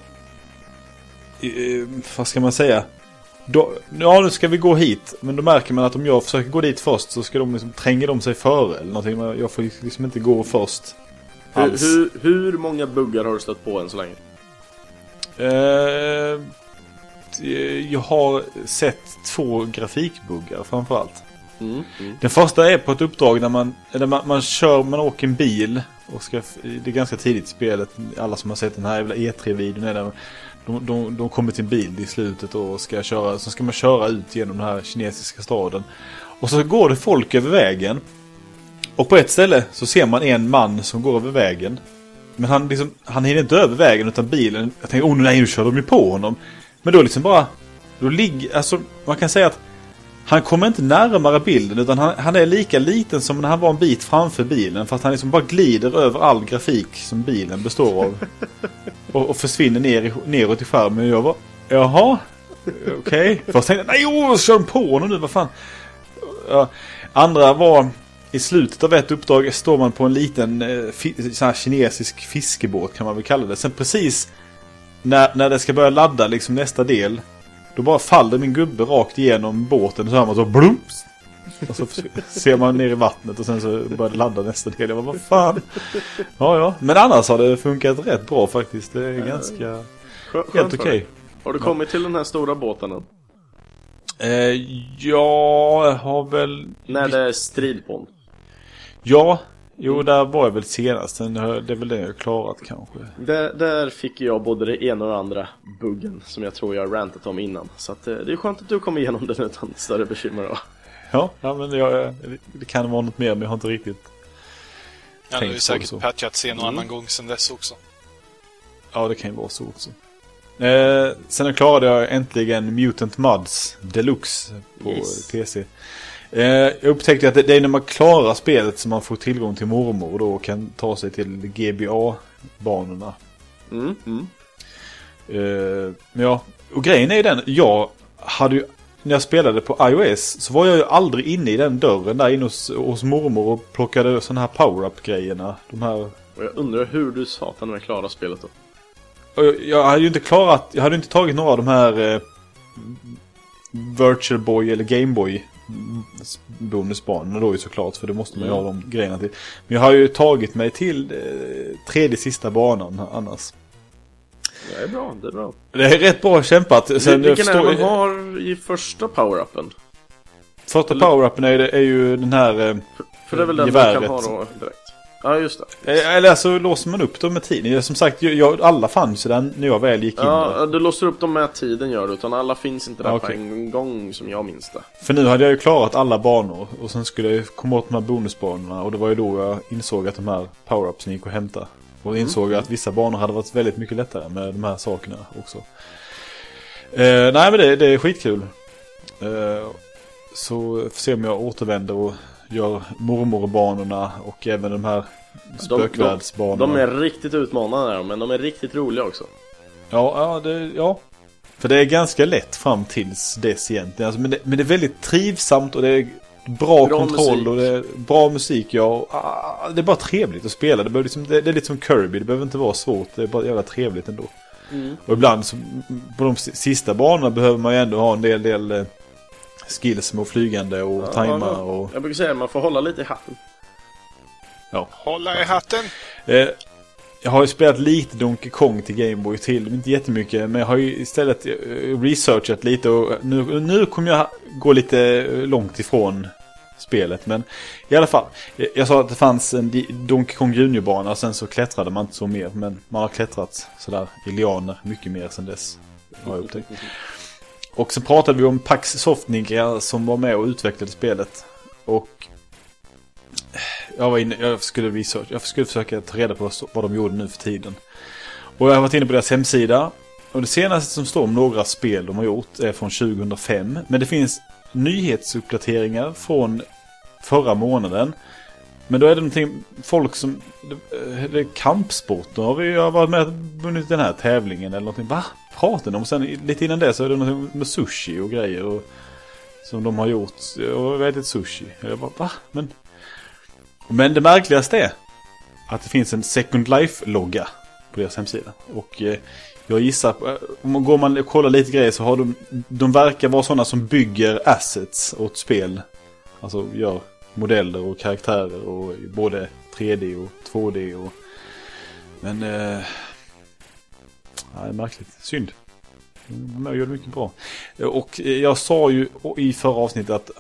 vad ska man säga? Nu ska vi gå hit, men då märker man att om jag försöker gå dit först så ska de liksom tränga dem sig före eller någonting. Jag får liksom inte gå först. Hur många buggar har du stött på än så länge? Jag har sett 2 grafikbuggar framförallt. Den första är på ett uppdrag där man åker en bil och det är ganska tidigt i spelet. Alla som har sett den här jävla E3-videon är där de kommer till en bil i slutet och ska köra, så ska man köra ut genom den här kinesiska staden. Och så går det folk över vägen. Och på ett ställe så ser man en man som går över vägen. Men han hinner inte över vägen utan bilen. Jag tänker, nej, nu kör de ju på honom. Men då liksom bara alltså man kan säga att han kommer inte närmare bilden utan han är lika liten som när han var en bit framför bilen, fast han liksom bara glider över all grafik som bilen består av och försvinner neråt i skärmen. Och jag var, jaha, okej. Först tänkte jag, nej, kör på honom nu, vad fan. Andra var i slutet av ett uppdrag står man på en liten sån här kinesisk fiskebåt kan man väl kalla det. Sen precis när det ska börja ladda liksom nästa del, då bara faller min gubbe rakt igenom båten och så hör man så blumps. Och så ser man ner i vattnet och sen så börjar det ladda nästa del. Jag bara, vad fan? Ja. Men annars har det funkat rätt bra faktiskt. Det är ganska helt okej. Har du kommit till den här stora båten än? Jag har väl... När det är strid på den? Ja, där var jag väl senast. Det är väl det jag har klarat kanske. Där fick jag både det ena och det andra buggen som jag tror jag har rantat om innan. Så att, det är skönt att du kommer igenom den utan större bekymmer då. Ja, men det kan vara något mer, men jag har inte riktigt ja, det är säkert patchat en och annan gång sedan dess också. Ja, det kan ju vara så också. Sen klarade jag äntligen Mutant Mudds Deluxe på PC. Jag upptäckte att det är när man klarar spelet som man får tillgång till mormor och då kan ta sig till GBA-banorna. Ja, och grejen är ju den, jag hade ju, när jag spelade på iOS så var jag ju aldrig inne i den dörren där inne hos mormor och plockade såna här power-up-grejerna. De här... Och jag undrar hur du satan med klara spelet då. Jag hade ju inte tagit några av de här Virtual Boy eller Game Boy bonusbanorna då ju såklart, för det måste man ju ha de grejerna till. Men jag har ju tagit mig till tredje sista banan annars. Det är bra, det är bra. Det är rätt bra kämpat. Sen vilken är man har i första power-upen? Första power-upen är ju den här för det är väl den man kan ha då direkt. Ja, just det. Eller så låser man upp dem med tiden. Som sagt, alla fanns ju där när jag väl gick in där. Ja, du låser upp dem med tiden gör du. Utan alla finns inte där på en gång som jag minns det. För nu hade jag ju klarat alla banor. Och sen skulle jag komma åt de här bonusbanorna. Och det var ju då jag insåg att de här power-upsen gick att hämta. Och insåg att vissa banor hade varit väldigt mycket lättare med de här sakerna också. Nej, men det är skitkul. Så får se om jag återvänder och gör mormorbanorna och även de här spökvärldsbanorna. De är riktigt utmanande där, men de är riktigt roliga också. Ja. För det är ganska lätt fram tills dess egentligen. Alltså, men det är väldigt trivsamt och det är bra kontroll musik. Och det är bra musik. Det är bara trevligt att spela. Det är lite som Kirby. Det behöver inte vara svårt. Det är bara jävla trevligt ändå. Och ibland så, på de sista banorna behöver man ju ändå ha en del skills med flygande och tajmar och... Jag brukar säga att man får hålla lite i hatten. Ja. Hålla i hatten! Jag har ju spelat lite Donkey Kong till Game Boy till, inte jättemycket, men jag har ju istället researchat lite och nu kommer jag gå lite långt ifrån spelet, men i alla fall, jag sa att det fanns en Donkey Kong Junior-bana och sen så klättrade man inte så mer, men man har klättrat sådär i lianer mycket mer sen dess, har jag upptäckt. Och så pratade vi om Pax Software som var med och utvecklade spelet. Och jag skulle försöka ta reda på vad de gjorde nu för tiden. Och jag har varit inne på deras hemsida. Och det senaste som står om några spel de har gjort är från 2005. Men det finns nyhetsuppdateringar från förra månaden. Men då är det någonting, folk som... Det är kampsport. Då har vi varit med och vunnit den här tävlingen eller någonting. Va? Pratar de om? Sen lite innan det så är det någonting med sushi och grejer. Och, som de har gjort. Och jag vet inte sushi. Jag bara, va? Men det märkligaste är att det finns en Second Life-logga på deras hemsida. Och jag gissar, om går man och kollar lite grejer så har de verkar vara sådana som bygger assets åt spel. Alltså gör modeller och karaktärer och både 3D och 2D och... Men det är märkligt. Synd. De gör det mycket bra. Och jag sa ju i förra avsnittet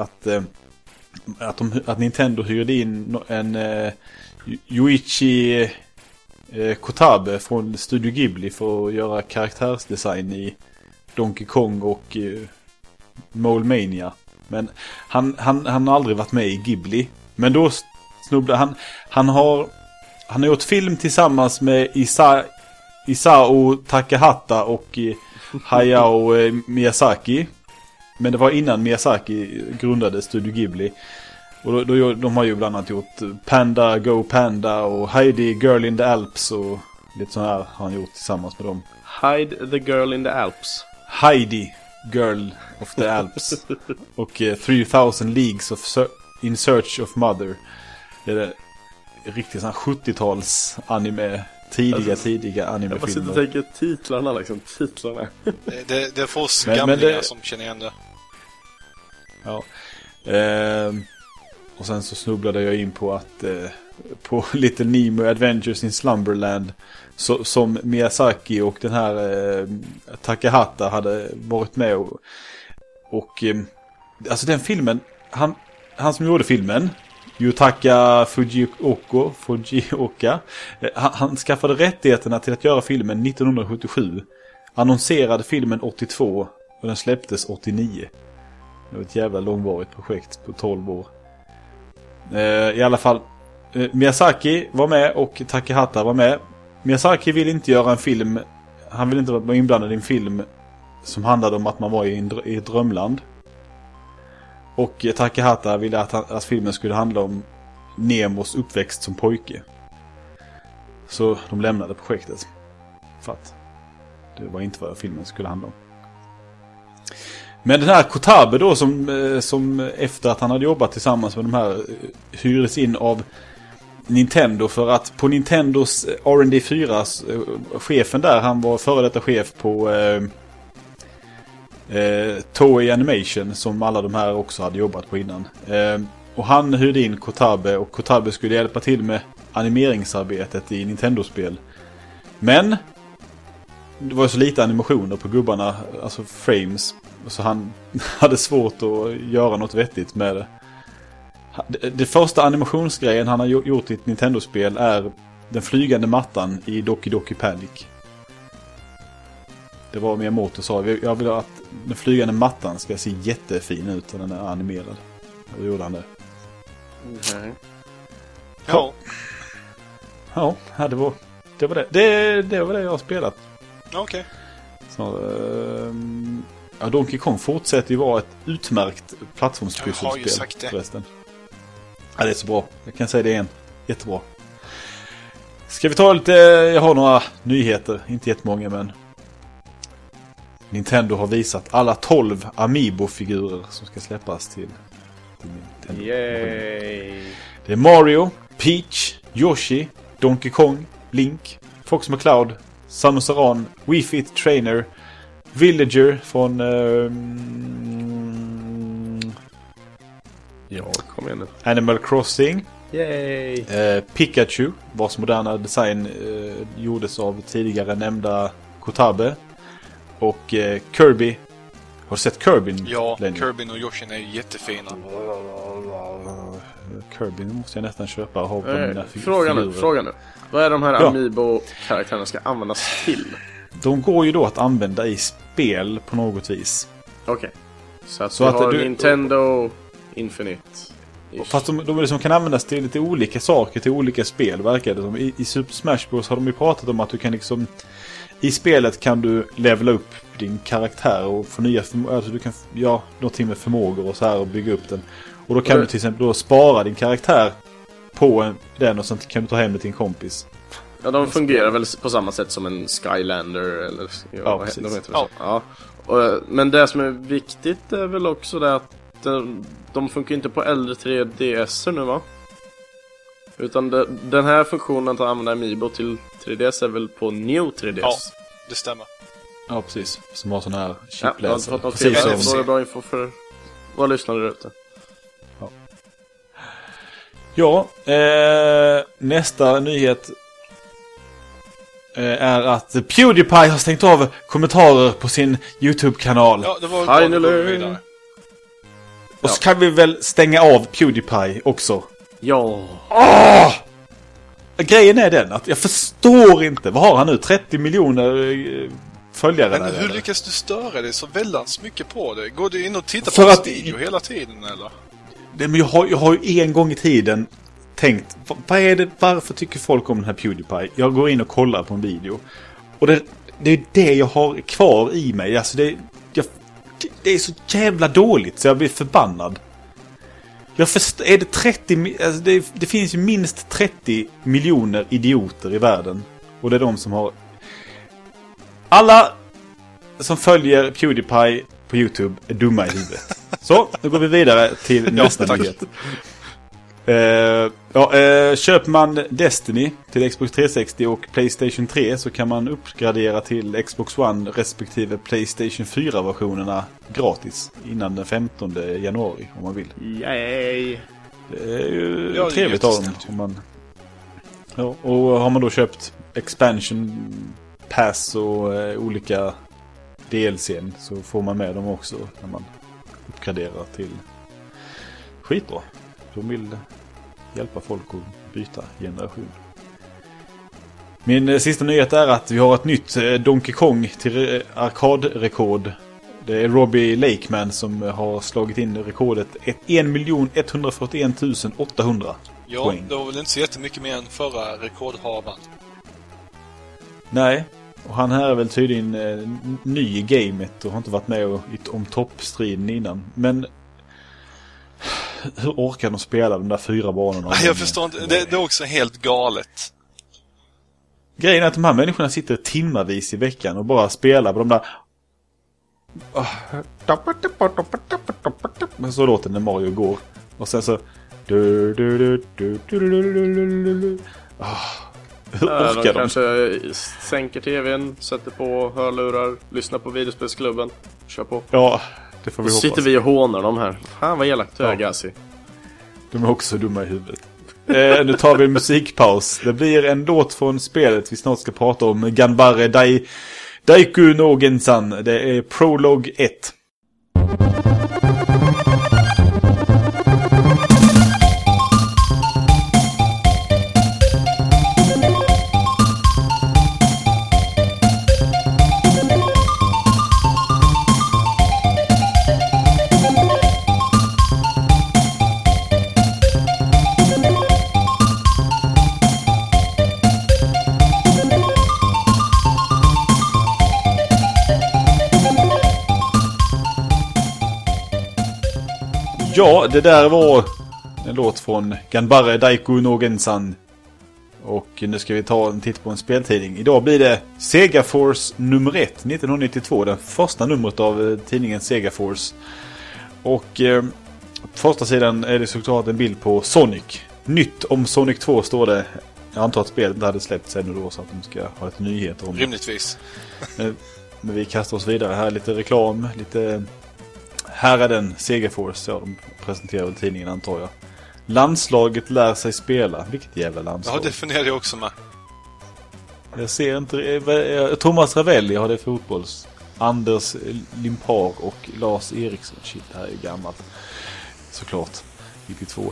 att Nintendo hyrde in en Yuichi Kotabe från Studio Ghibli för att göra karaktärsdesign i Donkey Kong och Mole Mania. Men han har aldrig varit med i Ghibli. Men då snubblade han har gjort film tillsammans med Isao Takahata och Hayao Miyazaki. Men det var innan Miyazaki grundade Studio Ghibli. Och de har ju bland annat gjort Panda Go Panda och Heidi Girl in the Alps och lite sån här har han gjort tillsammans med dem. Hide the Girl in the Alps. Heidi Girl of the Alps och 3000 Leagues in Search of Mother. Det är riktigt sån 70-tals anime. Tidiga animefilmer. Jag bara sitter och tänker titlarna liksom. Det är för oss gamlingar som känner igen det. Ja. Och sen så snubblade jag in på att på Little Nemo Adventures in Slumberland som Miyazaki och den här Takahata hade varit med och alltså den filmen han som gjorde filmen Yutaka Fujioka han skaffade rättigheterna till att göra filmen 1977, annonserade filmen 82 och den släpptes 89. Det var ett jävla långvarigt projekt på 12 år. I alla fall Miyazaki var med och Takahata var med. Miyazaki ville inte göra en film. Han ville inte vara inblandad i en film som handlade om att man var i ett drömland. Och Takahata ville att filmen skulle handla om Nemos uppväxt som pojke. Så de lämnade projektet. För att det var inte vad filmen skulle handla om. Men den här Kotabe då som efter att han hade jobbat tillsammans med de här hyrdes in av Nintendo, för att på Nintendos R&D 4 chefen där, han var före detta chef på Toei Animation, som alla de här också hade jobbat på innan. Och han hyrde in Kotabe, och Kotabe skulle hjälpa till med animeringsarbetet i Nintendo-spel. Men det var så lite animationer på gubbarna, alltså frames, så han hade svårt att göra något vettigt med det. Det första animationsgrejen han har gjort i ett Nintendo-spel är den flygande mattan i Doki Doki Panic. Det var Miyamoto sa, jag vill att den flygande mattan ska se jättefin ut när den är animerad. Och då gjorde han det. Okay. Ja. Ja, det var det. Det var det jag har spelat. Okej. Ja, Donkey Kong fortsätter ju vara ett utmärkt plattformspusselspel. Jag har ju sagt det. Förresten. Ja, det är så bra. Jag kan säga det igen. Jättebra. Ska vi ta lite... Jag har några nyheter. Inte jättemånga, men... Nintendo har visat alla 12 Amiibo-figurer som ska släppas till Nintendo. Yay! Det är Mario, Peach, Yoshi, Donkey Kong, Link, Fox McCloud, Samus Aran, Wii Fit Trainer, Villager från... kom igen nu. Animal Crossing. Yay! Pikachu, vars moderna design gjordes av tidigare nämnda Kotabe. Och Kirby. Har du sett Kirby? Ja, Lenny? Kirby och Yoshi är jättefina. Kirby måste jag nästan köpa och ha på mina Fråga nu. Vad är de här Amiibo-karaktärerna ska användas till? De går ju då att använda i spel på något vis. Okej. Så att vi har Nintendo Infinite. Fast de liksom kan användas till lite olika saker, till olika spel, verkar det som. I Super Smash Bros har de ju pratat om att du kan liksom... I spelet kan du levela upp din karaktär och få nya alltså du kan göra någonting med förmågor och så här och bygga upp den. Och då kan du till exempel då spara din karaktär på den och sen kan du ta hem det till en kompis. Ja, de fungerar väl på samma sätt som en Skylander eller ja, precis. De heter så. Ja. Men det som är viktigt är väl också det att de funkar inte på äldre 3DS nu, va? Utan den här funktionen att använda Amiibo till 3DS är väl på New 3DS? Ja, det stämmer. Ja, precis. Som har sån här chipläsare. Ja, jag har inte fått något fel. Det var bra info för våra lyssnare där ute. Ja, nästa nyhet är att PewDiePie har stängt av kommentarer på sin YouTube-kanal. Ja, det var finally. Och så kan vi väl stänga av PewDiePie också. Ja. Grejen är den att jag förstår inte. Vad har han nu? 30 miljoner följare? Men hur lyckas du störa dig så väldans mycket på det? Går du in och tittar på hans video hela tiden, eller? Men jag har ju en gång i tiden tänkt, varför tycker folk om den här PewDiePie? Jag går in och kollar på en video. Och det är det jag har kvar i mig. Alltså det är så jävla dåligt så jag blir förbannad. Är det 30... Alltså det finns ju minst 30 miljoner idioter i världen. Och det är de som har... Alla som följer PewDiePie på YouTube är dumma i huvudet. Så, nu går vi vidare till nästa nyhet. Köper man Destiny till Xbox 360 och PlayStation 3 så kan man uppgradera till Xbox One respektive PlayStation 4-versionerna gratis innan den 15 januari om man vill. Yay! Det är ju trevligt av dem. Om man... Ja, och har man då köpt Expansion Pass och olika DLC:n så får man med dem också när man uppgraderar till skitbra. De vill hjälpa folk att byta generation. Min sista nyhet är att vi har ett nytt Donkey Kong till arkadrekord. Det är Robbie Lakeman som har slagit in rekordet 1.141 800 poäng. Det var väl inte så jättemycket mer än förra rekordhavaren. Nej, och han här är väl tydligen ny i gamet och har inte varit med om toppstriden innan. Men hur orkar de spela de där 4 banorna? Jag förstår inte, det är också helt galet. Grejen är att de här människorna sitter timmarvis i veckan och bara spelar på de där... Men så låter när Mario går. Och sen så De kanske sänker tvn, sätter på hörlurar, lyssnar på videospelsklubben, kör på. Ja, det får vi hoppas. Sitter vi och hånar de här. Fan vad elakt Gassi. De är också dumma i huvudet. Nu tar vi en musikpaus. Det blir en låt från spelet vi snart ska prata om. Ganbare Daiku no Gensan. Det är Prolog 1. Ja, det där var en låt från Ganbare Daiku no Gensan. Och nu ska vi ta en titt på en speltidning. Idag blir det Sega Force nummer 1, 1992. Det första numret av tidningen Sega Force. Och på första sidan är det såklart en bild på Sonic. Nytt om Sonic 2 står det. Jag antar att spelet hade släppts ännu då så att de ska ha lite nyheter om det. Rimligtvis. Men vi kastar oss vidare. Här är lite reklam, lite... Här är den, Sega Force, ja, de presenterar väl tidningen antar jag. Landslaget lär sig spela. Vilket jävla landslag. Ja, det funderar jag också med. Jag ser inte... Thomas Ravelli har det fotbolls. Anders Limpar och Lars Eriksson. Shit, det här är ju gammalt. Såklart. 92.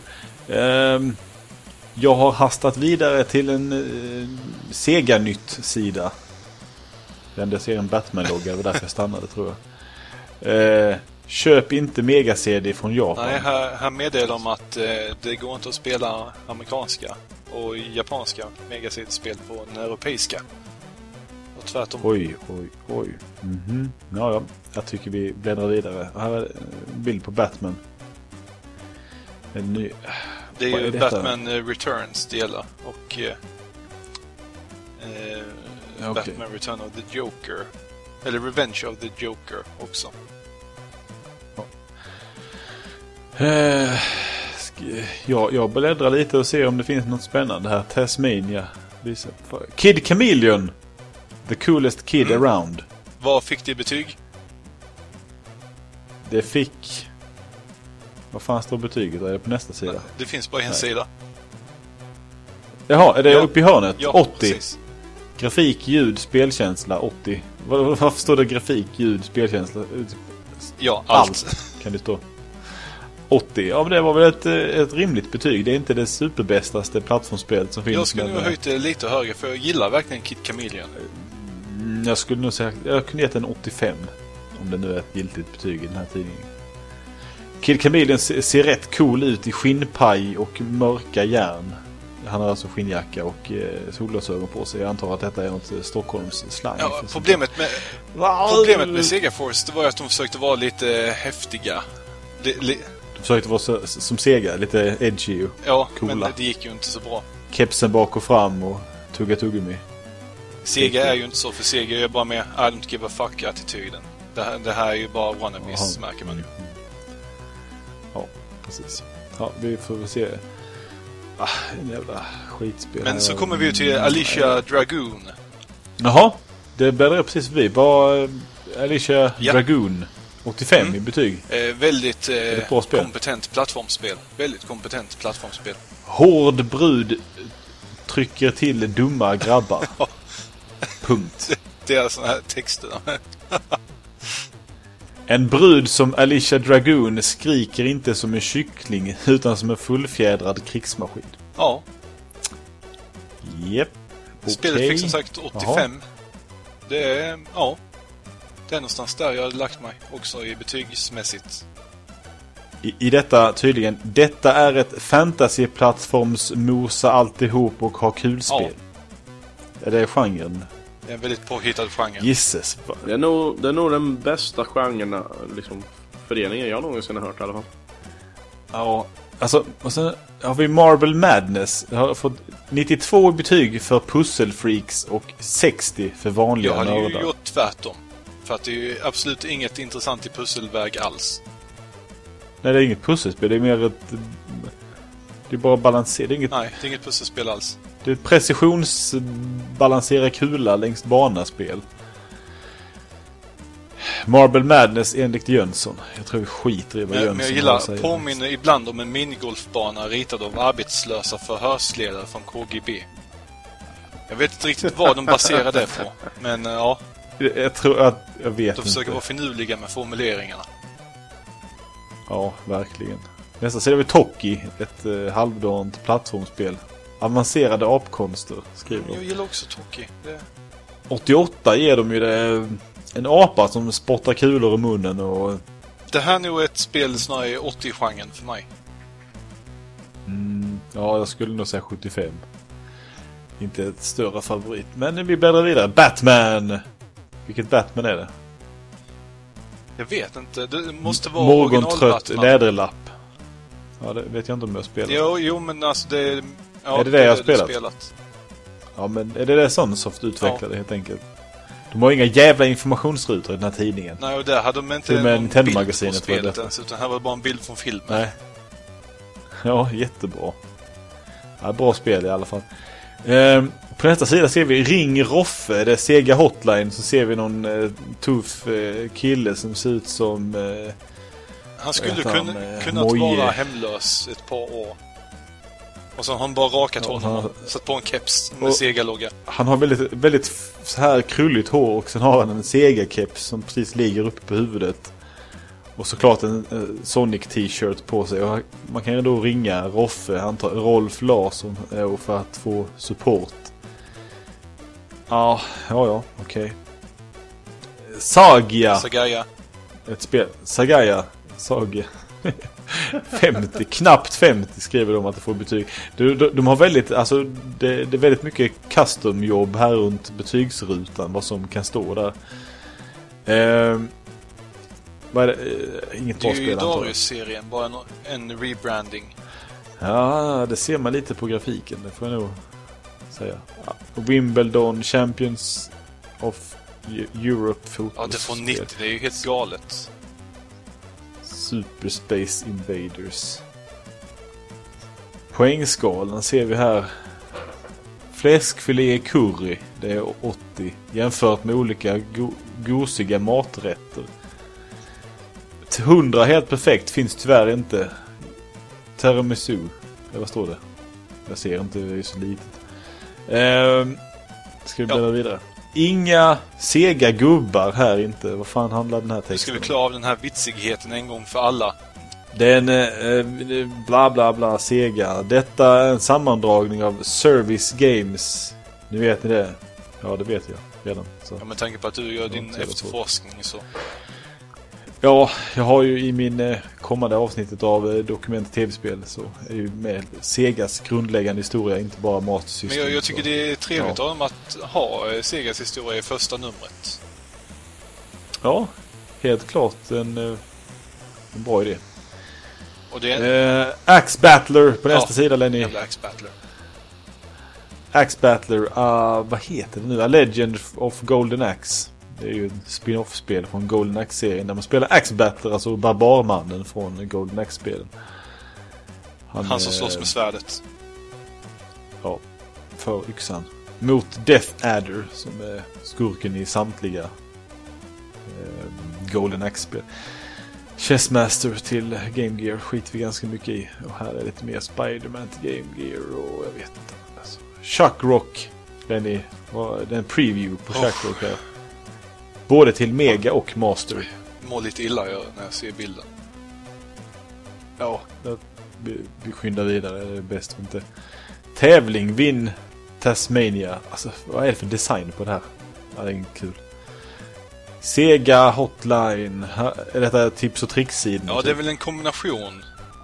Jag har hastat vidare till en Sega-nytt-sida. Jag ser en Batman-logga, det var därför jag stannade tror jag. Köp inte Mega-CD från Japan. Nej, här meddelar de att det går inte att spela amerikanska och japanska Mega-CD-spel på den europeiska. Och tvärtom. Oj. Mm-hmm. Ja, jag tycker vi bläddrar vidare. Här är en bild på Batman. En ny... Det är ju Batman Returns delar och Batman Return of the Joker. Eller Revenge of the Joker också. Jag bläddrar lite och ser om det finns något spännande här. Tasmania. Kid Chameleon. The coolest kid around. Vad fick det betyg? Det fick... Vad fan står betyget? Är det på nästa sida? Det finns bara en sida. Jaha, är det uppe i hörnet? Ja, 80. Precis. Grafik, ljud, spelkänsla 80. Varför står det grafik, ljud, spelkänsla? Ja, allt. Kan det stå. 80. Ja, men det var väl ett rimligt betyg. Det är inte det superbästaste plattformsspelet som finns. Jag skulle nog höjt det lite högre för jag gillar verkligen Kid Chameleon. Jag skulle nog säga jag kunde gett en 85 om det nu är ett giltigt betyg i den här tidningen. Kid Chameleon ser rätt cool ut i skinnpaj och mörka järn. Han har alltså skinnjacka och solglasögon på sig. Jag antar att detta är något Stockholms slang. Ja, problemet med Sega Force det var att de försökte vara lite häftiga. De försökte vara som Sega, lite edgy och coola. Men det gick ju inte så bra. Kepsen bak och fram och tugga tuggummi. Sega är ju inte så, för Sega är bara med I don't give a fuck-attityden. Det här är ju bara wannabes, märker man ju. Ja, precis. Ja, vi får väl se. En jävla skitspel. Men så kommer vi ju till Alicia Dragoon. Jaha, det bäddrar precis förbi. Var Alicia Dragoon 85 i betyg. Väldigt kompetent plattformsspel. Väldigt kompetent plattformsspel. Hård brud trycker till dumma grabbar. Punkt. Det är såna här texter. En brud som Alicia Dragoon skriker inte som en kyckling utan som en fullfjädrad krigsmaskin. Ja. Japp. Spelet fick som sagt 85. Jaha. Det är någonstans där jag hade lagt mig också i betygsmässigt. I detta tydligen, detta är ett fantasyplattforms mosa alltihop och ha kul-spel. Ja. Är det genren? Det är en väldigt påhittad genre. Jesus. Det är nog den bästa genren, liksom, föreningen jag någonsin har hört i alla fall. Ja, alltså, och sen har vi Marble Madness. Jag har fått 92 betyg för pusselfreaks och 60 för vanliga nördar. Jag hade ju gjort tvärtom. För att det är ju absolut inget intressant i pusselväg alls. Nej, det är inget pusselspel. Det är mer ett Det är bara balansera. Nej, det är inget pusselspel alls. Det är ett precisionsbalansera kula längs banaspel. Marble Madness enligt Jönsson. Jag tror vi skiter i vad Jönsson. Men jag gillar, påminner ibland om en minigolfbana ritad av arbetslösa förhörsledare från KGB. Jag vet inte riktigt vad de baserar det på. Men ja. Jag tror att jag vet. De försöker vara finurliga med formuleringarna. Ja, verkligen. Nästa ser vi Toki, ett halvdant plattformsspel. Avancerade apkonster, skriver de. Jag gillar också Toki. 88 ger de ju det en apa som spottar kulor i munnen och... Det här är nog ett spel snarare i 80-genren för mig. Ja, jag skulle nog säga 75. Inte ett större favorit. Men vi bläddrar vidare. Batman! Vilket Batman är det? Jag vet inte. Det måste vara morgontrött läderlapp. Ja, det vet jag inte om jag har spelat. Jo, men alltså det... Ja, är det jag har spelat? Ja, men är det Sunsoft utvecklade helt enkelt? De har inga jävla informationsrutor i den här tidningen. Nej, och där hade de inte någon bild på spelet ens, utan här var det bara en bild från filmen. Nej. Ja, jättebra. Ja, bra spel i alla fall. På nästa sida ser vi Ring Roffe. Det är Sega Hotline. Så ser vi någon tuff kille som ser ut som... han skulle kunnat vara hemlös ett par år. Och så har han bara rakat honom och satt på en keps med Sega-logga. Han har väldigt, väldigt så här krulligt hår och sen har han en Sega-keps som precis ligger uppe på huvudet. Och såklart en Sonic-t-shirt på sig. Och man kan ju då ringa Roffe, Rolf Larsson, för att få support. Ja, okej. Sagaya. Ett spel. Saga. 50, knappt 50 skriver de att det får betyg. De har väldigt, alltså det är väldigt mycket custom-jobb här runt betygsrutan, vad som kan stå där. Vad är det? Inget bra spel. Det är ju Darius-serien, bara en rebranding. Ja, det ser man lite på grafiken, det får jag nog säga. Ja. Wimbledon Champions of Europe fotboll. Ja, det får 90, det är ju helt galet. Super Space Invaders. Poängskalan ser vi här. Fläskfilé curry, det är 80. Jämfört med olika gosiga maträtter. 100 helt perfekt finns tyvärr inte. Tiramisu. Eller vad står det? Jag ser inte, det är så litet. Ska vi bläddra vidare? Inga sega gubbar här inte. Vad fan handlar den här texten om? Ska vi klara av den här vitsigheten en gång för alla? Det är en bla bla bla sega. Detta är en sammandragning av Service Games. Nu vet ni det? Ja, det vet jag redan. Så. Ja, men tanke på att du gör din efterforskning så... Ja, jag har ju i min kommande avsnittet av Dokument TV-spel så är ju med Segas grundläggande historia, inte bara Master System. Men jag tycker det är trevligt av dem att ha Segas historia i första numret. Ja, helt klart en bra idé. Och det är Axe Battler på nästa sida, Lenny. Axe Battler. Axe Battler, vad heter det nu? A Legend of Golden Axe. Det är ju ett spin-off-spel från Golden Axe-serien där man spelar Axe Battler, alltså barbarmannen från Golden Axe-spelen. Han som slåss med svärdet. Ja, för yxan. Mot Death Adder som är skurken i samtliga Golden Axe-spel. Chessmaster till Game Gear skiter vi ganska mycket i. Och här är lite mer Spider-Man till Game Gear och jag vet inte. Alltså, Chuckrock, det är en preview på Chuckrock här. Både till Mega och Master. Jag mår lite illa när jag ser bilden. Ja, vi skyndar vidare. Det är bäst inte. Tävling, Vinn Tasmania. Alltså, vad är det för design på det här? Ja, det är inte kul. Sega Hotline. Är detta tips- och tricksidan? Ja, det är väl en kombination.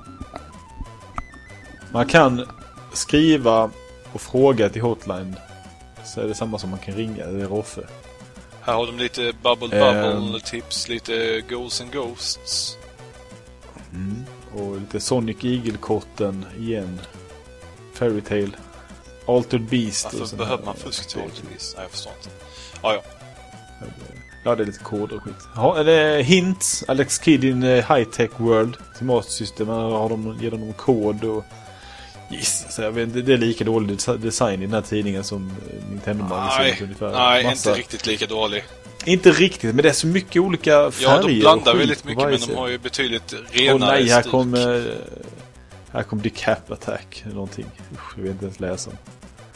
Man kan skriva och fråga till Hotline. Så är det samma som man kan ringa. Det är Roffe. Här har de lite Bubble tips, lite Goals and Ghosts. Och lite Sonic Eagle-korten igen. Fairy Tail. Altered Beast. Varför behöver man fusk till Altered Beast? Nej, jag förstår inte. Ja. Ja, det är lite koder och skit. Ja, eller Hints. Alex Kidd in High Tech World. Till Master System. Ger de någon kod och Yes, så jag vet inte, det är lika dålig design i den här tidningen som Nintendo-magasinet ungefär. Nej, inte riktigt lika dålig. Inte riktigt, men det är så mycket olika färger. Ja, de blandar väldigt mycket, men de har ju betydligt renare nej, här kom Decap Attack eller någonting. Jag vet inte ens läsa om.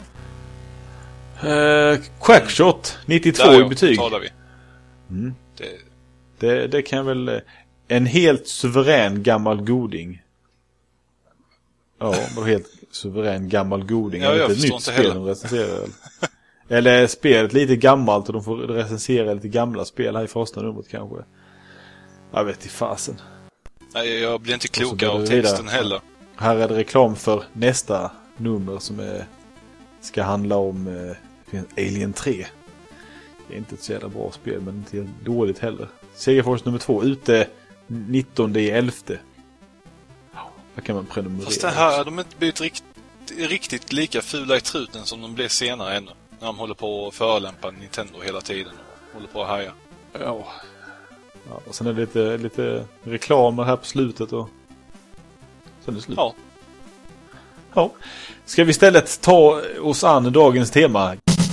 Quackshot 92 i betyg. Talar vi. Mm. Det kan väl en helt suverän gammal goding. Ja, var helt suverän gammal goding. Ja, jag inte förstår ett nytt inte spel heller. de recenserar. Eller spelet lite gammalt och de får recensera lite gamla spel här i första numret kanske. Jag vet inte fasen. Nej, jag blir inte klokare av texten heller. Här är det reklam för nästa nummer som ska handla om Alien 3. Det är inte ett så jävla bra spel, men inte dåligt heller. Sega Force nummer 2 ute 19/11. Här kan man prenumerera. Fast det här har de inte blivit riktigt lika fula i truten som de blev senare ännu. När de håller på att förolämpa Nintendo hela tiden. Håller på att haja. Ja, och sen är det lite reklamer här på slutet och sen är det slut. Ja. Ska vi istället ta oss an dagens tema?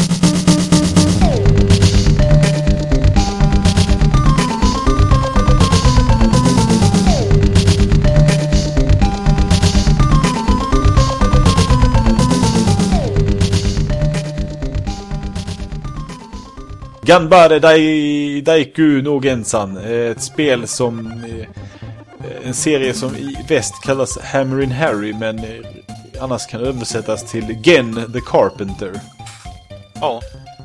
Ganbare Daiku no Gensan. Ett spel som en serie som i väst kallas Hammerin' Harry, men annars kan översättas till Gen the Carpenter. Ja.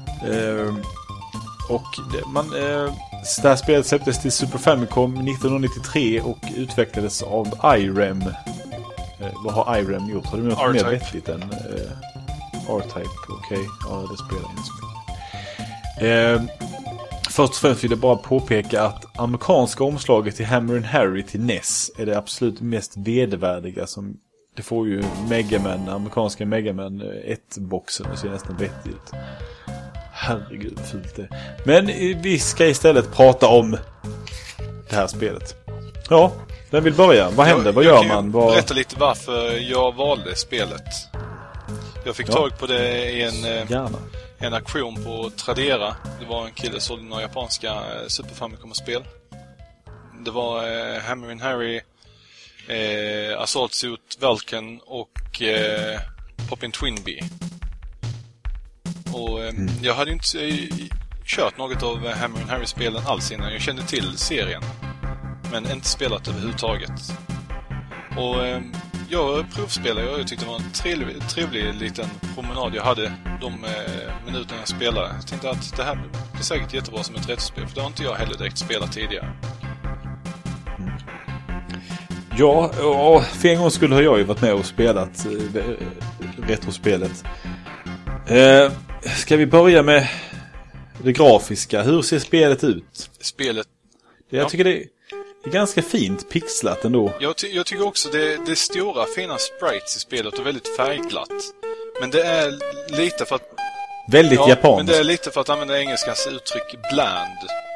Och det här spelet släpptes till Super Famicom 1993 och utvecklades av Irem. Vad har Irem gjort? Har de gjort mer vettigt än R-Type? Okej. Ja, det spelar inte så mycket. Först och främst vill jag bara påpeka att amerikanska omslaget till Hammerin' Harry till NES är det absolut mest vedervärdiga som det får ju amerikanska Mega Man 1-boxen, det ser nästan vettigt ut. Herregud vad fult det. Men vi ska istället prata om det här spelet. Ja, vem vill börja? Vad händer? Vad gör man? Berätta lite varför jag valde spelet. Jag fick tag på det i en auktion på Tradera. Det var en kille som sålde några japanska Super Famicom-spel. Det var Hammerin' Harry, Assault Suit, Vulcan och Poppin' Twinbee. Och jag hade inte kört något av Hammerin' Harry-spelen alls innan. Jag kände till serien, men inte spelat överhuvudtaget. Och jag provspelade och jag tyckte det var en trevlig liten promenad jag hade de minuterna jag spelade. Jag tänkte att det här är säkert jättebra som ett retrospel, för det har inte jag heller direkt spelat tidigare. Ja, och för en gång skulle jag ju varit med och spelat retrospelet. Ska vi börja med det grafiska? Hur ser spelet ut? Jag tycker det är ganska fint pixlat ändå. Jag tycker också det är stora fina sprites i spelet och väldigt färgglatt. Men det är lite för att... Väldigt japanskt. Men det är lite för att använda engelskans uttryck bland.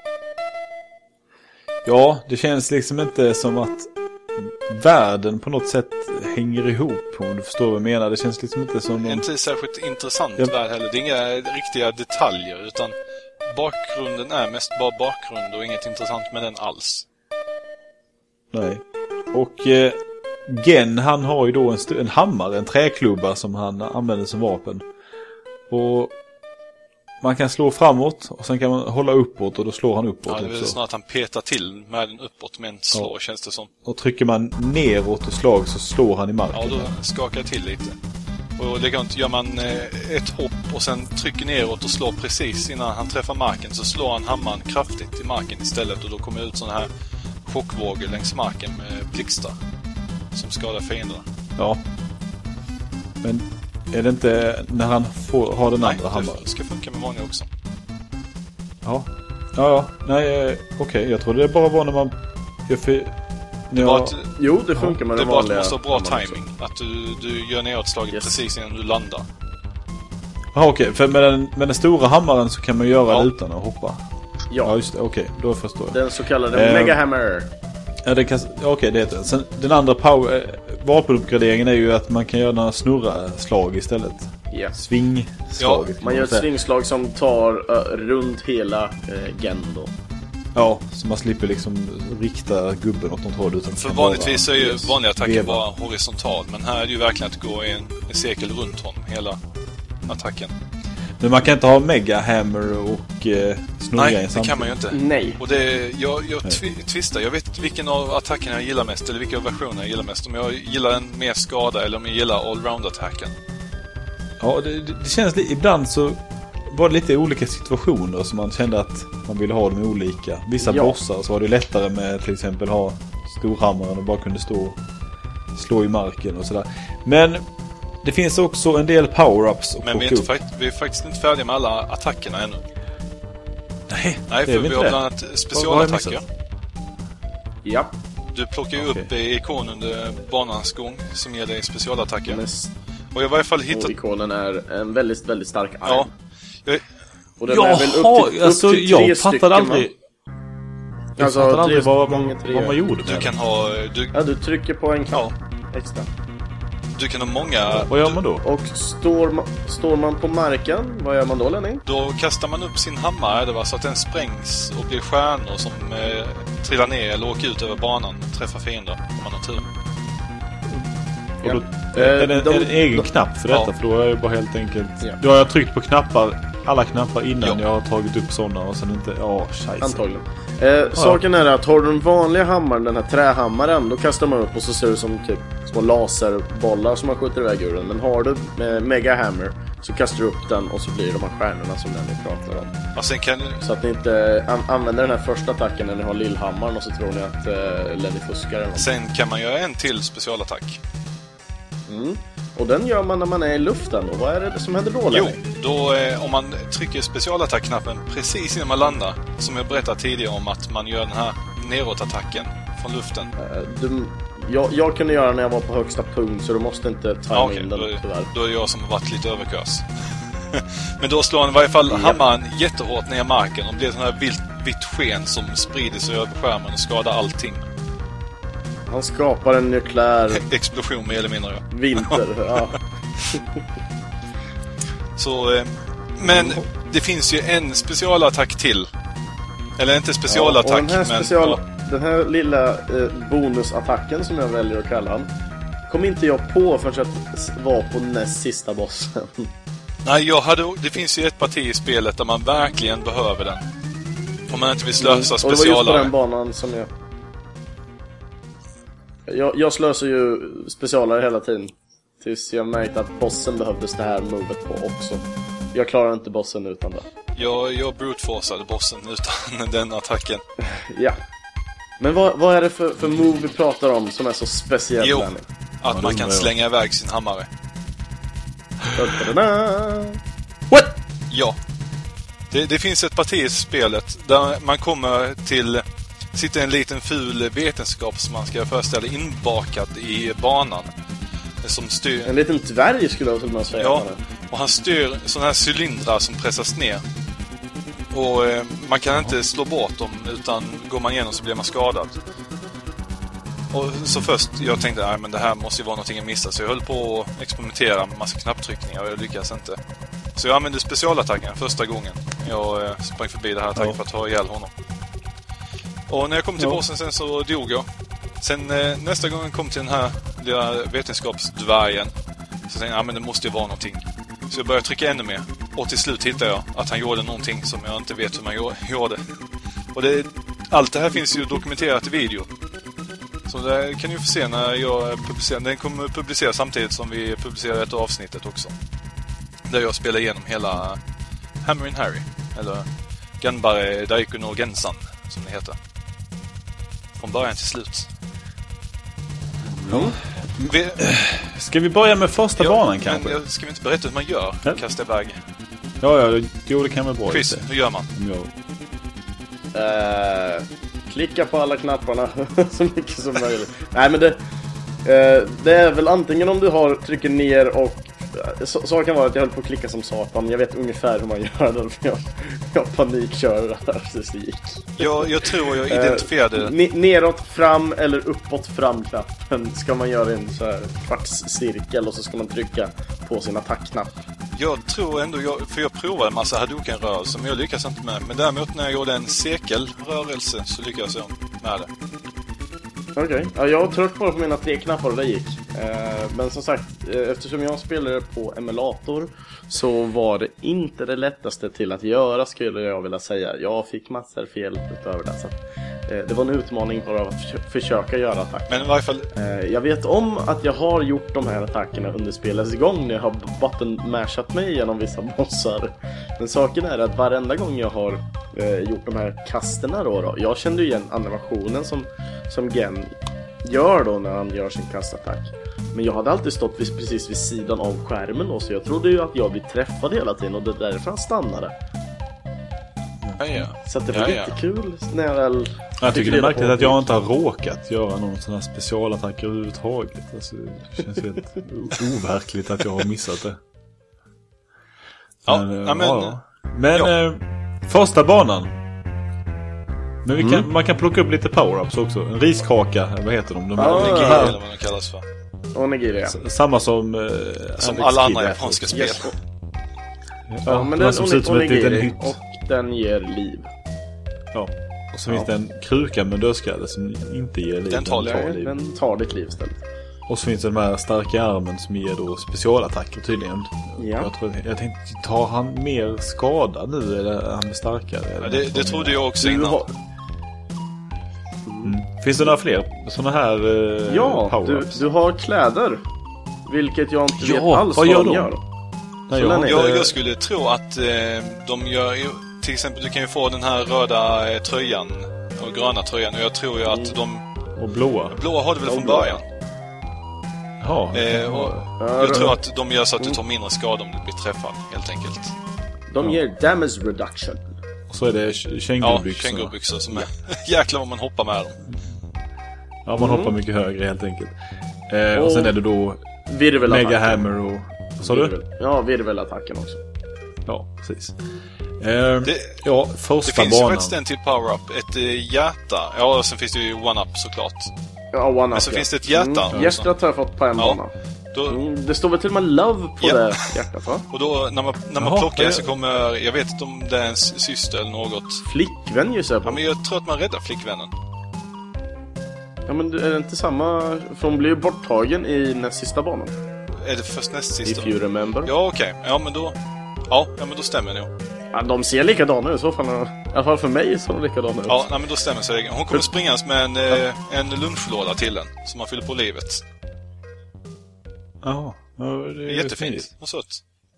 Ja, det känns liksom inte som att världen på något sätt hänger ihop, om du förstår vad jag menar. Det känns liksom inte som inte särskilt intressant värld heller. Det är inga riktiga detaljer, utan bakgrunden är mest bara bakgrund och inget intressant med den alls. Nej. Och Gen, han har ju då en hammare, en träklubba som han använder som vapen. Och man kan slå framåt och sen kan man hålla uppåt och då slår han uppåt också. Ja, det är snart att han petar till med den uppåt med en slå, känns det som. Och trycker man neråt och slag så slår han i marken. Ja, då skakar jag till lite. Och likadant gör man ett hopp och sen trycker neråt och slår precis innan han träffar marken, så slår han hammaren kraftigt i marken istället, och då kommer ut sådana här chockvågor längs marken med blixtar som skadar fienderna. Ja. Men är det inte när han har den andra hammaren? Nej, det ska funka med vanliga också. Ja. Nej, okej. Jag tror det bara var när man... Jo, det funkar med det den vanliga. Det måste ha bra timing. Att du gör nedslaget precis innan du landar. Ja, okej. För med den stora hammaren så kan man göra det utan att hoppa. Ja, just det. Okej, då förstår jag. Den så kallade Mega Hammer. Ja, det heter den. Sen den andra vapenuppgraderingen är ju att man kan göra snurra-slag istället. Yeah. Svingslag. Ja, man gör ett svingslag som tar runt hela gen då. Ja, så man slipper liksom rikta gubben åt något håll. Utan för vanligtvis är ju vanliga attacker bara horisontal. Men här är det ju verkligen att gå i en cirkel runt honom, hela attacken. Men man kan inte ha Mega Hammer och snurra. Nej, det kan man ju inte. Nej. Och det, jag tvistar. Jag vet vilken av attackerna jag gillar mest, eller vilka versioner jag gillar mest. Om jag gillar en mer skada eller om jag gillar allround-attacken. Ja, det känns ibland så var det lite olika situationer som man kände att man ville ha dem olika. Vissa bossar så var det lättare med till exempel ha storhammaren och bara kunde slå i marken och sådär. Men det finns också en del power-ups. Men vi är faktiskt inte färdiga med alla attackerna ännu. Nej, för vi har bland annat specialattacker. Ja. Du plockar ju upp ikon under banans gång som ger dig specialattacker. Och jag har i varje fall hittat... ikonen är en väldigt, väldigt stark arm. Ja. Och den är väl upp till jag fattade aldrig... Jag fattade aldrig vad man gjorde. Du kan ha... du trycker på en knapp extra. Du kan ha många... Vad gör man då? Och står man på marken, vad gör man då, Lenning? Då kastar man upp sin hammare så att den sprängs och blir stjärnor som trillar ner eller åker ut över banan och träffar fiender om man har tur. Och då, är det en egen knapp för detta? För då är jag bara helt enkelt... Då har jag tryckt på alla knappar innan jag har tagit upp sådana och sen inte... scheisse. Antagligen. Saken är att har du den vanliga hammaren, den här trähammaren, då kastar man upp och så ser det som typ små laserbollar som man skjuter iväg ur den. Men har du Mega Hammer så kastar du upp den och så blir det de här stjärnorna som den vi pratar om. Och sen kan... Så att ni inte använder den här första attacken när ni har lillhammaren och så tror ni att Lenny fuskar eller något. Sen kan man göra en till specialattack. Och den gör man när man är i luften. Och vad är det som händer då, Lenny? Då om man trycker specialattackknappen precis innan man landar, som jag berättade tidigare om att man gör den här neråtattacken från luften. Jag kunde göra när jag var på högsta punkt, så du måste inte ta in den tyvärr. Då är jag som har varit lite överkörs. Men då slår han i varje fall hammaren jättehårt ner i marken och blir sån här vitt sken som sprider sig över skärmen och skadar allting. Han skapar en nukleär explosion mer eller mindre. Vinter, ja. Så, men det finns ju en specialattack till. Eller inte specialattack, den här lilla bonusattacken som jag väljer att kalla han, kom inte jag på förrän jag var på näst sista bossen. Nej, det finns ju ett parti i spelet där man verkligen behöver den. Om man inte vill slösa specialare. Och det var just på den banan som jag slösar ju specialare hela tiden. Tills jag märkte att bossen behövdes det här movet på också. Jag klarar inte bossen utan det. Jag brute-forceade bossen utan den attacken. Ja. Men vad är det för move vi pratar om som är så speciellt? Jo, att man kan slänga iväg sin hammare. What? Ja. Det finns ett parti i spelet där man kommer till... sitter en liten ful vetenskapsman, ska jag föreställa, inbakad i banan. Som styr... En liten dvärg skulle jag vilja säga. Ja, och han styr sådana här cylindrar som pressas ner. Och man kan inte slå bort dem, utan går man igenom så blir man skadad. Och så först, jag tänkte, men det här måste ju vara någonting jag missar. Så jag höll på att experimentera med massa knapptryckningar och jag lyckades inte. Så jag använde specialattacken första gången. Jag sprang förbi det här attacken för att ta ihjäl honom. Och när jag kom till bossen sen så dog jag. Sen nästa gång jag kom till den här lilla vetenskapsdvärgen så tänkte jag, men det måste ju vara någonting. Så jag började trycka ännu mer. Och till slut hittade jag att han gjorde någonting som jag inte vet hur man gjorde. Och allt det här finns ju dokumenterat i video. Så det kan ni få se när jag publicerar. Den kommer publiceras samtidigt som vi publicerar ett avsnittet också. Där jag spelar igenom hela Hammer & Harry. Eller Ganbare Daiko no Gensan som det heter. Från början till slut. Ska vi börja med första banan kanske? Men ska vi inte berätta hur man gör? Kasta iväg. Jo, det kan vara bra. Chris, hur gör man? Klicka på alla knapparna så mycket som möjligt. Nej, men det är väl antingen om du trycker ner och så kan vara att jag höll på att klicka som satan. Jag vet ungefär hur man gör det. Jag panikkör det gick. Jag tror jag identifierade... Neråt fram eller uppåt fram-knappen ska man göra en så här kvartscirkel och så ska man trycka på sin attackknapp. Jag tror ändå, för jag provade en massa Hadouken-rörelser men jag lyckas inte med. Men däremot när jag gjorde en cirkelrörelse så lyckades jag med det. Okej. Ja, jag tryckte bara på mina 3 knappar och det gick. Men som sagt, eftersom jag spelade på emulator så var det inte det lättaste till att göra, skulle jag vilja säga. Jag fick massor fel utöver det. Så det var en utmaning bara att försöka göra attacker. Men i varje fall... Jag vet om att jag har gjort de här attackerna under spelets gång när jag har button-mashat mig genom vissa bossar. Men saken är att varenda gång jag har gjort de här kasterna då, jag kände igen animationen som Gen gör då när han gör sin kastattack. Men jag hade alltid stått precis vid sidan av skärmen då, så jag trodde ju att jag blev träffad hela tiden och det därför han stannade. Ja. Så att det var jättekul när jag väl... Jag tycker det är märkligt att jag inte har råkat göra någon sån här specialattack överhuvudtaget. Alltså, det känns helt overkligt att jag har missat det. Men första banan. Men man kan plocka upp lite power-ups också. En riskaka, vad heter de? Onigiri eller vad de kallas för. Onigiri, ja. Samma som alla andra japanska spel. Yes. Ja, men den ser ut som onigiri och den ger liv. Ja. Och så finns det en kruka med dödskalle som inte ger liv. Den tar ditt liv istället. Och så finns det den här starka armen som ger då specialattacker tydligen. Ja. Jag tänkte, tar han mer skada nu eller är han starkare? Ja, det trodde jag också innan. Finns det några fler sådana här power-ups? Du har kläder. Vilket jag inte vet alls vad de gör. Jag skulle tro att de gör... Till exempel, du kan ju få den här röda tröjan och gröna tröjan. Och jag tror ju att de... Och blåa. Blåa har du väl från början? Ja. Jag tror att de gör så att du tar mindre skada om du blir träffad, helt enkelt. De ger damage reduction. Och så är det kängurubyxor. Ja, kängurubyxor som är... Jäklar vad man hoppar med dem. Ja, man hoppar mycket högre helt enkelt. Och sen är det då Mega Hammer och... Vad sa du? Ja, virvelattacken också. Ja, precis. Det Första finns banan. ju faktiskt en till power-up. Ett hjärta. Ja, och sen finns det ju one-up såklart. Ja, one-up. Men så finns det ett hjärta. Hjärtat har jag fått på en bana. Det står väl till och med love på det hjärtat, va? Och då, när man plockar så kommer... Jag vet inte om det är ens syster eller något. Flickvän ju så på. Ja, men jag tror att man räddar flickvännen. Ja, men är det inte samma... För hon blir ju borttagen i näst sista banan. Är det först näst sista? If you remember. Ja, okej. Ja, men då... Ja, men då stämmer det nog. Ja, de ser likadana ut i så fall. I alla fall för mig så de likadana ut. Ja, nej, men då stämmer så. Hon kommer springas med en lunchlåda till den som man fyller på livet. Ja, det är jättefint. Och sött.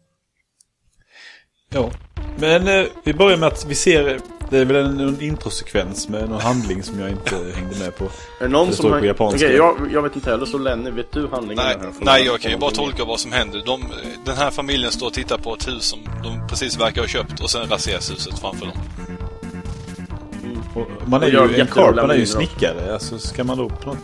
Ja, men vi börjar med att vi ser... Det är väl en introsekvens med någon handling som jag inte hängde med på. Är det någon det som står på japanska. Okej, jag vet inte heller, så Lenny, vet du handlingen? Nej, jag kan ju bara tolka vad som händer. Den här familjen står och tittar på ett hus som de precis verkar ha köpt och sen raseras huset framför dem. Man är ju en karp, man är ju snickare. Alltså, ska man då på något...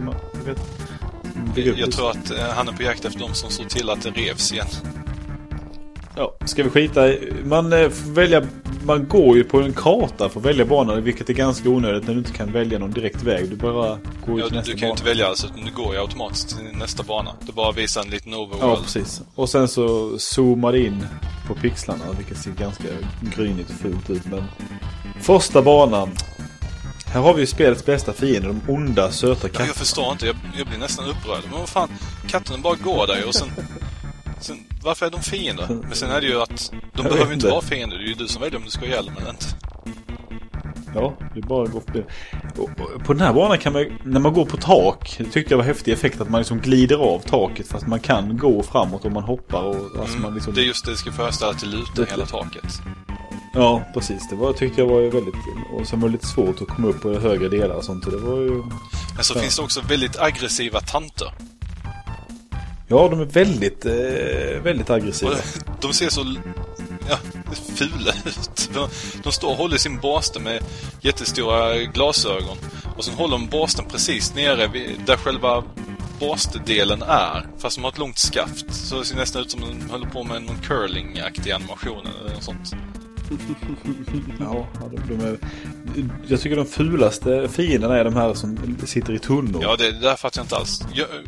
Jag tror att han är på jakt efter dem som såg till att det revs igen. Ja, ska vi skita i... Man går ju på en karta för att välja banan, vilket är ganska onödigt när du inte kan välja någon direkt väg. Du bara går till nästa bana. Du kan ju inte välja alltså, utan du går ju automatiskt till nästa bana. Du bara visar en liten overworld. Ja, precis. Och sen så zoomar det in på pixlarna, vilket ser ganska grynigt och fult ut. Men första banan... Här har vi ju spelets bästa fiender, de onda, söta katterna. Jag förstår inte, jag blir nästan upprörd. Men vad fan, katterna bara går där och sen varför är de fiender? Men sen är det ju att de behöver ju inte vara fiender. Det är ju du som väljer om du ska hjälpa eller inte. Ja, det är bara att gå för det. På den här banan kan man, när man går på tak, det tyckte jag var häftig effekt att man liksom glider av taket fast man kan gå framåt om man hoppar. Och, man liksom... Det är just det, ska föreställa till luta hela taket. Ja, precis. Det tyckte jag var ju väldigt... Och sen var det lite svårt att komma upp på högre delar och sånt. Det var ju... Men så finns det också väldigt aggressiva tanter. Ja, de är väldigt aggressiva. De ser så fula ut. De står och håller sin borste med jättestora glasögon. Och sen håller de borsten precis nere där själva borstedelen är. Fast de har ett långt skaft. Så det ser nästan ut som de håller på med någon curling-aktig animation eller något sånt. Ja, de är... Jag tycker de fulaste fienderna är de här som sitter i tunnor. Ja, det är därför att jag inte alls...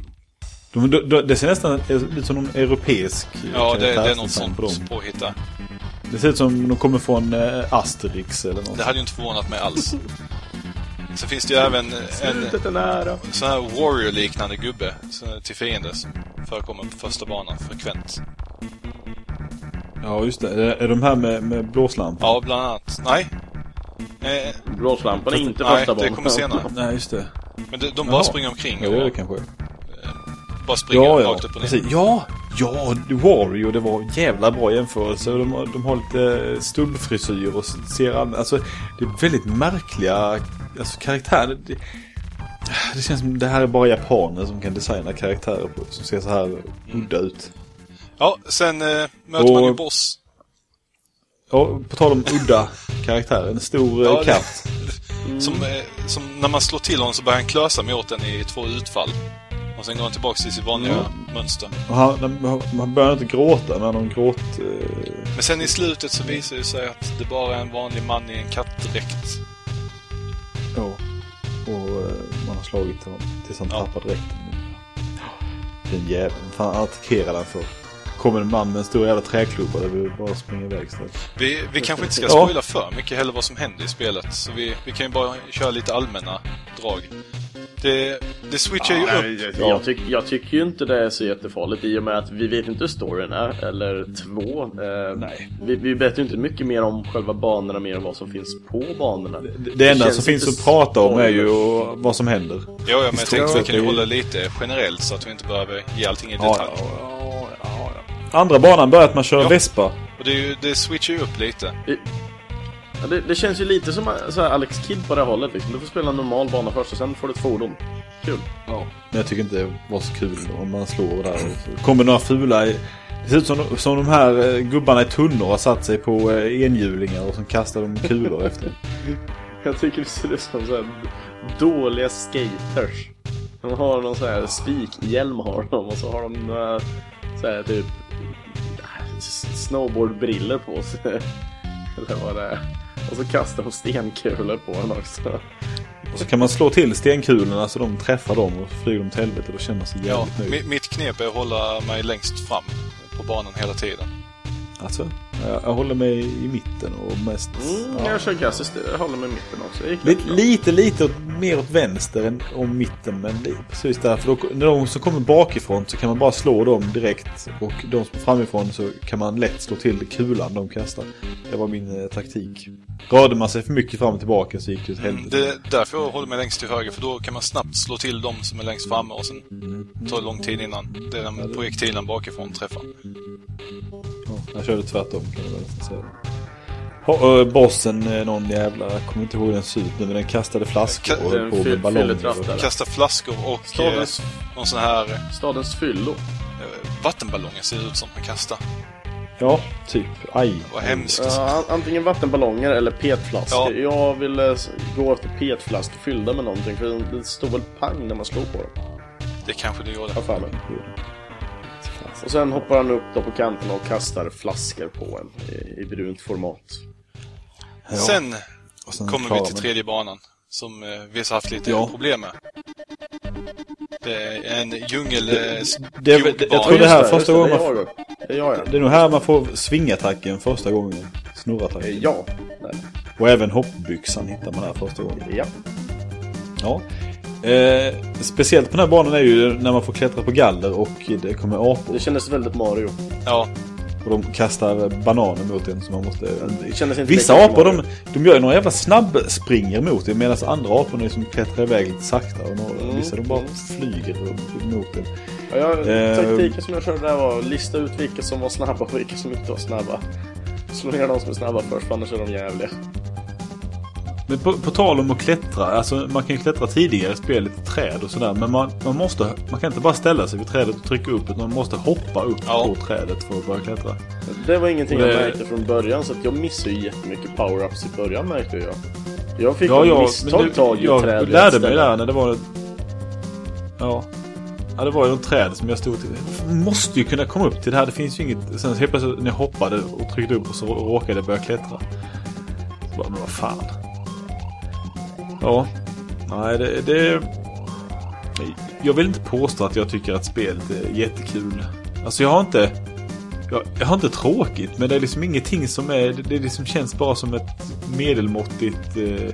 Det ser nästan ut som någon europeisk... Ja, det är något sånt påhitta. Det ser ut som de kommer från Asterix eller något. Det hade ju inte förvånat mig alls. Så finns det ju även en sån här warrior-liknande gubbe till fiender som förekommer på första banan frekvent. Ja, just det. Är de här med blåslampan? Ja, bland annat. Nej. Blåslampan är inte första banan. Nej, det kommer senare. Nej, just det. Men de bara springer omkring. Ja, det kanske. Bara springer rakt upp och ner. Ja, Wario, det var jävla bra jämförelse. De har lite stubbfrisyr och ser alltså det är väldigt märkliga karaktärer. Det känns som det här är bara japaner som kan designa karaktärer som ser så här udda ut. Ja, sen möter man ju boss. Ja, på tal om udda karaktärer, en stor katt. Som när man slår till honom så börjar han klösa med åt den i 2 utfall. Och sen går han tillbaka till sitt vanliga mönster. Och han börjar inte gråta, men han Men sen i slutet så visar det sig att det bara är en vanlig man i en kattdräkt. Ja, och man har slagit honom tills han tappar dräkten. Den jäveln, fan attackerar den för. Kommer en man med en stor jävla träklubba där vi bara springer iväg. Vi kanske inte ska spoila för mycket heller vad som händer i spelet. Så vi kan ju bara köra lite allmänna drag. Det switchar ju upp. Jag tycker ju inte det är så jättefarligt i och med att vi vet inte hur storyn är. Eller 2. Nej. Vi vet ju inte mycket mer om själva banorna mer än vad som finns på banorna. Det enda som finns att prata om är ju vad som händer. Ja, men jag tänkte att vi kan ju hålla lite generellt så att vi inte behöver ge allting i detalj. Andra banan börjar att man kör Vespa. Och det switchar ju upp lite. Det känns ju lite som så här Alex Kidd på det hållet liksom. Du får spela en normal bana först och sen får du ett fordon. Kul. Ja, men jag tycker inte det var så kul om man slår där. Och kommer några fula... Det ser ut som de här gubbarna i tunnor har satt sig på enhjulingar och som kastar de kulor efter. Jag tycker det ser ut som så här dåliga skaters. De har någon så här spikhjälm har de och så har de så här typ snowboardbriller på sig. Eller vad det är. Och så kastar de stenkulor på den också. Och så kan man slå till stenkulorna så de träffar dem och flyger dem till helvete och känner sig jävligt nöjd. Mitt knep är att hålla mig längst fram på banan hela tiden. Alltså, jag håller mig i mitten och mest... Jag kör gas, jag håller mig i mitten också. Lite mer åt vänster än om mitten, men precis där. För då, när de som kommer bakifrån så kan man bara slå dem direkt. Och de som är framifrån så kan man lätt slå till kulan de kastar. Det var min taktik. Rörde man sig för mycket fram och tillbaka så gick det åt helvete. Det är därför jag håller mig längst till höger, för då kan man snabbt slå till dem som är längst framme och sen tar det lång tid innan den projektilen bakifrån träffar. Ja, jag körde tvärtom kan jag väl säga. Bossen någon jävla, jag kommer inte ihåg den ser ut nu, men den kastade flaskor och på med ballonger. Kastade flaskor och någon sån här... Stadens fyllo. Vattenballonger ser ut som han kastar. Ja, typ. Aj. Vad hemskt. Antingen vattenballonger eller petflaskor. Ja. Jag ville gå efter petflaskor fyllda med någonting, för det står väl pang när man slår på det. Det kanske det gjorde. Och sen hoppar han upp då på kanten och kastar flaskor på en i brunt format. Ja. Sen kommer vi till tredje banan som vi har haft lite problem med. Det är en djungel. Jag tror det här första gången det är nog här man får svingattacken första gången. Snurrattacken. Ja. Och även hoppbyxan hittar man här första gången. Ja. Ja. Speciellt på den här banan är ju när man får klättra på galler och det kommer apor. Det kändes väldigt Mario. Ja. Och de kastar bananer mot en så man måste... Vissa apor de gör ju några jävla snabbspringer mot en, medan andra aporna som klättrar iväg lite sakta och vissa de bara flyger mot en. Ja, taktiken som jag körde där var lista ut vilka som var snabba och vilka som inte var snabba. Slå ner de som är snabba först, för annars är de jävliga. Men på tal om att klättra, alltså man kan ju klättra tidigare i spelet i träd och sådär, men man kan inte bara ställa sig vid trädet och trycka upp, utan man måste hoppa upp på trädet för att börja klättra. Det var ingenting jag märkte från början, så att jag missade ju jättemycket power-ups i början, märkte jag. Jag fick misstag tag i trädet. Jag lärde mig där när det var... Ja. Ja, det var ju en träd som jag stod till. Måste ju kunna komma upp till det här. Det finns ju inget. Sen helt plötsligt när jag hoppade och tryckte upp och så råkade jag börja klättra. Så bara, men vad fan. Ja. Nej, det jag vill inte påstå att jag tycker att spelet är jättekul. Alltså jag har inte tråkigt, men det är liksom ingenting som är, det liksom känns bara som ett medelmåttigt, det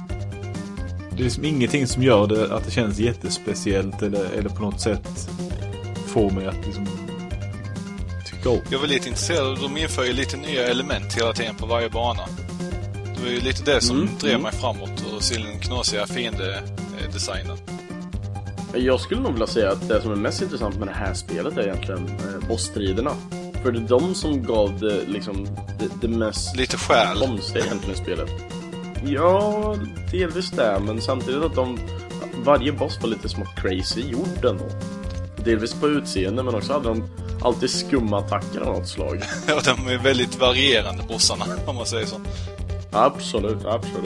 är liksom ingenting som gör det att det känns jättespeciellt eller på något sätt får mig att liksom tycka om. Jag var lite intresserad, de inför ju lite nya element hela tiden på varje bana. Det var ju lite det som drev mig framåt och se den knasiga fiende-designen. Jag skulle nog vilja säga att det som är mest intressant med det här spelet är egentligen bossstriderna. För det är de som gav det liksom det mest lite själ konstiga egentligen i spelet. Ja, delvis det, men samtidigt att varje boss var lite smått crazy i jorden. Delvis på utseende, men också hade de alltid skumma attacker av något slag. Ja, de är väldigt varierande bossarna, om man säger så. Absolut.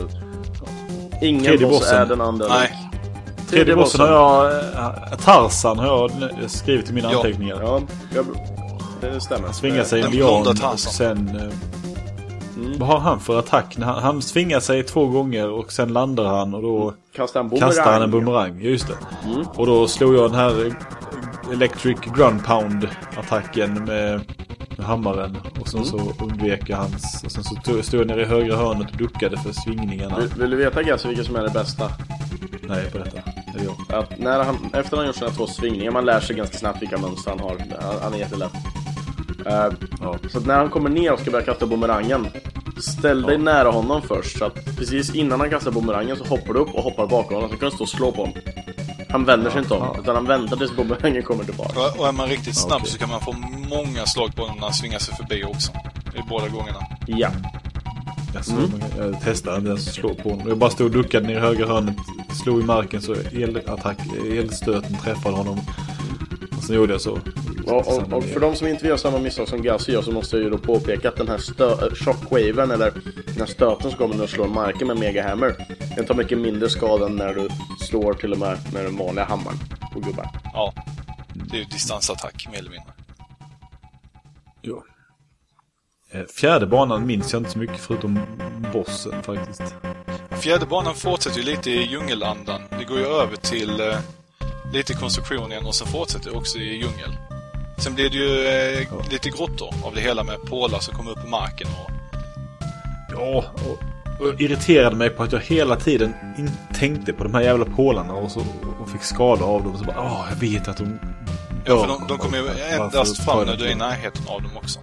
Ingen boss är den andra. Nej. Tredje bossen har jag... Tarzan har jag skrivit i mina anteckningar. Ja, det stämmer. Han svingar sig i lian och sen... Vad har han för attack? Han svingar sig 2 gånger och sen landar han och då kastar han en bumerang. Just det. Och då slog jag den här Electric Ground Pound-attacken med hammaren. Och sen så undvek jag hans. Och sen så stod jag ner i högra hörnet och duckade för svingningarna. Vill du veta, Gasse, vilka som är det bästa? Nej, på detta. Det är jag. Att efter han gjort sina 2 svingningar, man lär sig ganska snabbt vilka mönster han har. Han är jättelätt. Så att när han kommer ner och ska börja kasta bumerangen, ställ dig nära honom först. Så att precis innan han kastar bumerangen så hoppar du upp och hoppar bakom honom. Så kan du stå och slå på honom. Han vänder sig inte om, utan han väntar tills bumerangen kommer tillbaka. Och är man riktigt snabb så kan man få många slag på honom när han svingar sig förbi också. I båda gångerna. Ja. Jag testade att slå på honom. Jag bara stod och duckade ner i högra hörnet, slog i marken så elstöten träffade honom. Och sen gjorde jag så. Och för de som inte vill göra samma misstag som Gasse gör, så måste jag ju då påpeka att den här shockwaven, eller den här stöten som kommer när du slår marken med Mega Hammer, den tar mycket mindre skada än när du slår till och med den vanliga hammaren på gubbar. Ja, det är ju distansattack mer eller mindre. Ja. Fjärde banan minns jag inte så mycket förutom bossen faktiskt. Fjärde banan fortsätter ju lite i djungelandan. Det går ju över till lite konstruktion igen och sen fortsätter också i djungel. Sen blir det ju lite grottor av det hela med pålar som kommer upp i marken. Och irriterade mig på att jag hela tiden inte tänkte på de här jävla pålarna och fick skada av dem. Och så bara, jag vet att de... Ja, för de kommer ju endast fram när du är i närheten av dem också.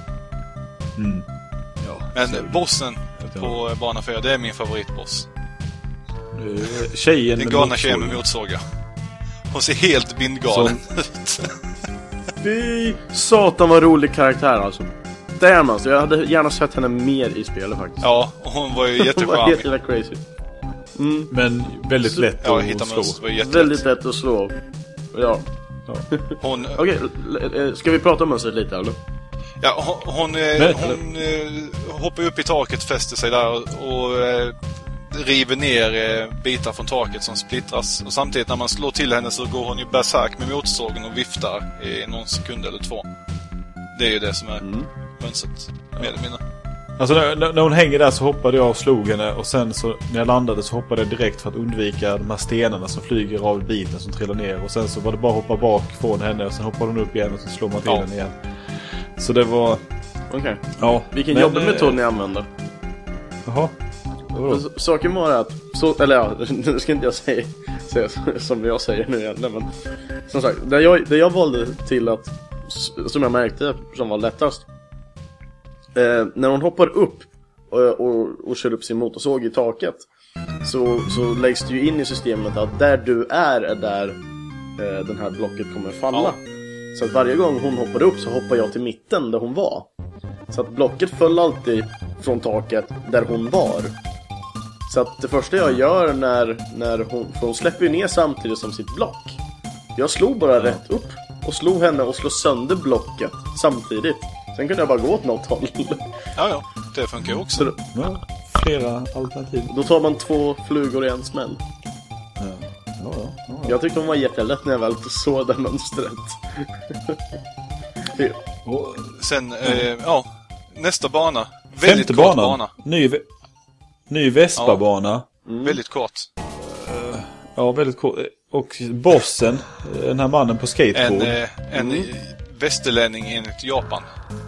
Men bossen på bana 4, det är min favoritboss. Tjejen den galna tjejen med motsåga. Hon ser helt bindgalen ut. Fy satan vad rolig karaktär alltså. Damn alltså, jag hade gärna sett henne mer i spelet faktiskt. Ja, och hon var ju jättecharmig. Hon var helt jävla crazy. Men väldigt lätt att slå. Väldigt lätt att slå. Ja. Okej, ska vi prata om mönstret lite eller? Ja, hon hoppar upp i taket, fäster sig där och river ner bitar från taket som splittras. Och samtidigt när man slår till henne så går hon ju berserk med motsågen och viftar i någon sekund eller 2. Det är ju det som är mönstret, mer eller mindre. Alltså när hon hänger där så hoppade jag och slog henne. Och sen så när jag landade så hoppade jag direkt för att undvika de här stenarna som flyger av biten som trillar ner. Och sen så var det bara att hoppa bak från henne. Och sen hoppade hon upp igen och så slår man till henne igen. Så det var... Okej. Ja, vilken jobbig metod ni använder. Jaha. Saken var att nu ska inte jag säga som jag säger nu egentligen, men som sagt, det jag valde till att, som jag märkte som var lättast, när hon hoppar upp och kör upp sin motorsåg i taket, så läggs det ju in i systemet att där du är där den här blocket kommer falla. Så att varje gång hon hoppar upp så hoppar jag till mitten där hon var. Så att blocket föll alltid från taket där hon var. Så att det första jag gör när hon släpper ner samtidigt som sitt block. Jag slog bara rätt upp och slog henne och slog sönder blocket samtidigt. Sen kunde jag bara gå åt något håll. Ja, det funkar också. Flera alternativ. Då tar man 2 flugor i en smäll. Jag tyckte hon var jättelätt när jag väl såg det mönstret. Och sen, nästa bana. Väldigt kort bana. Ny Vespa-bana. Väldigt kort. Ja, väldigt kort. Och bossen, den här mannen på skateboard. En västerlänning enligt Japan.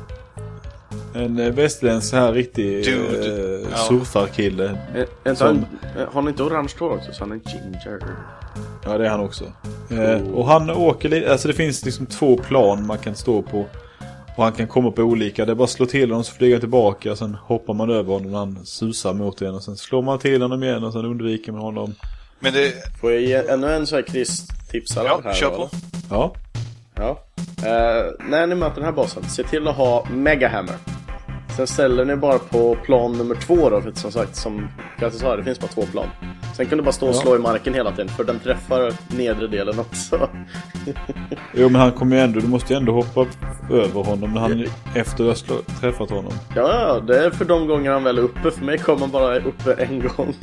En västerländsk här riktig surfarkille. Har han inte orange hår också? Så han är ginger. Ja, det är han också. Och han åker lite. Alltså det finns liksom 2 plan man kan stå på. Och han kan komma på olika. Det är bara att slå till honom så flyger han tillbaka. Sen hoppar man över honom när han susar mot en. Och sen slår man till honom igen och sen undviker man honom. Men det... Får jag ge ännu en så här Chris-tipsare här? Ja, kör på. Ja. När ni möter den här bossen, se till att ha Mega Hammer. Sen ställer ni bara på plan nummer 2 då, för som sagt, som Kasse sa, det finns bara 2 plan. Sen kan du bara stå och slå i marken hela tiden, för den träffar nedre delen också. Jo, men han kommer ju ändå, du måste ju ändå hoppa över honom när han efter att ha träffat honom. Ja, det är för de gånger han väl är uppe. För mig kommer han bara uppe en gång.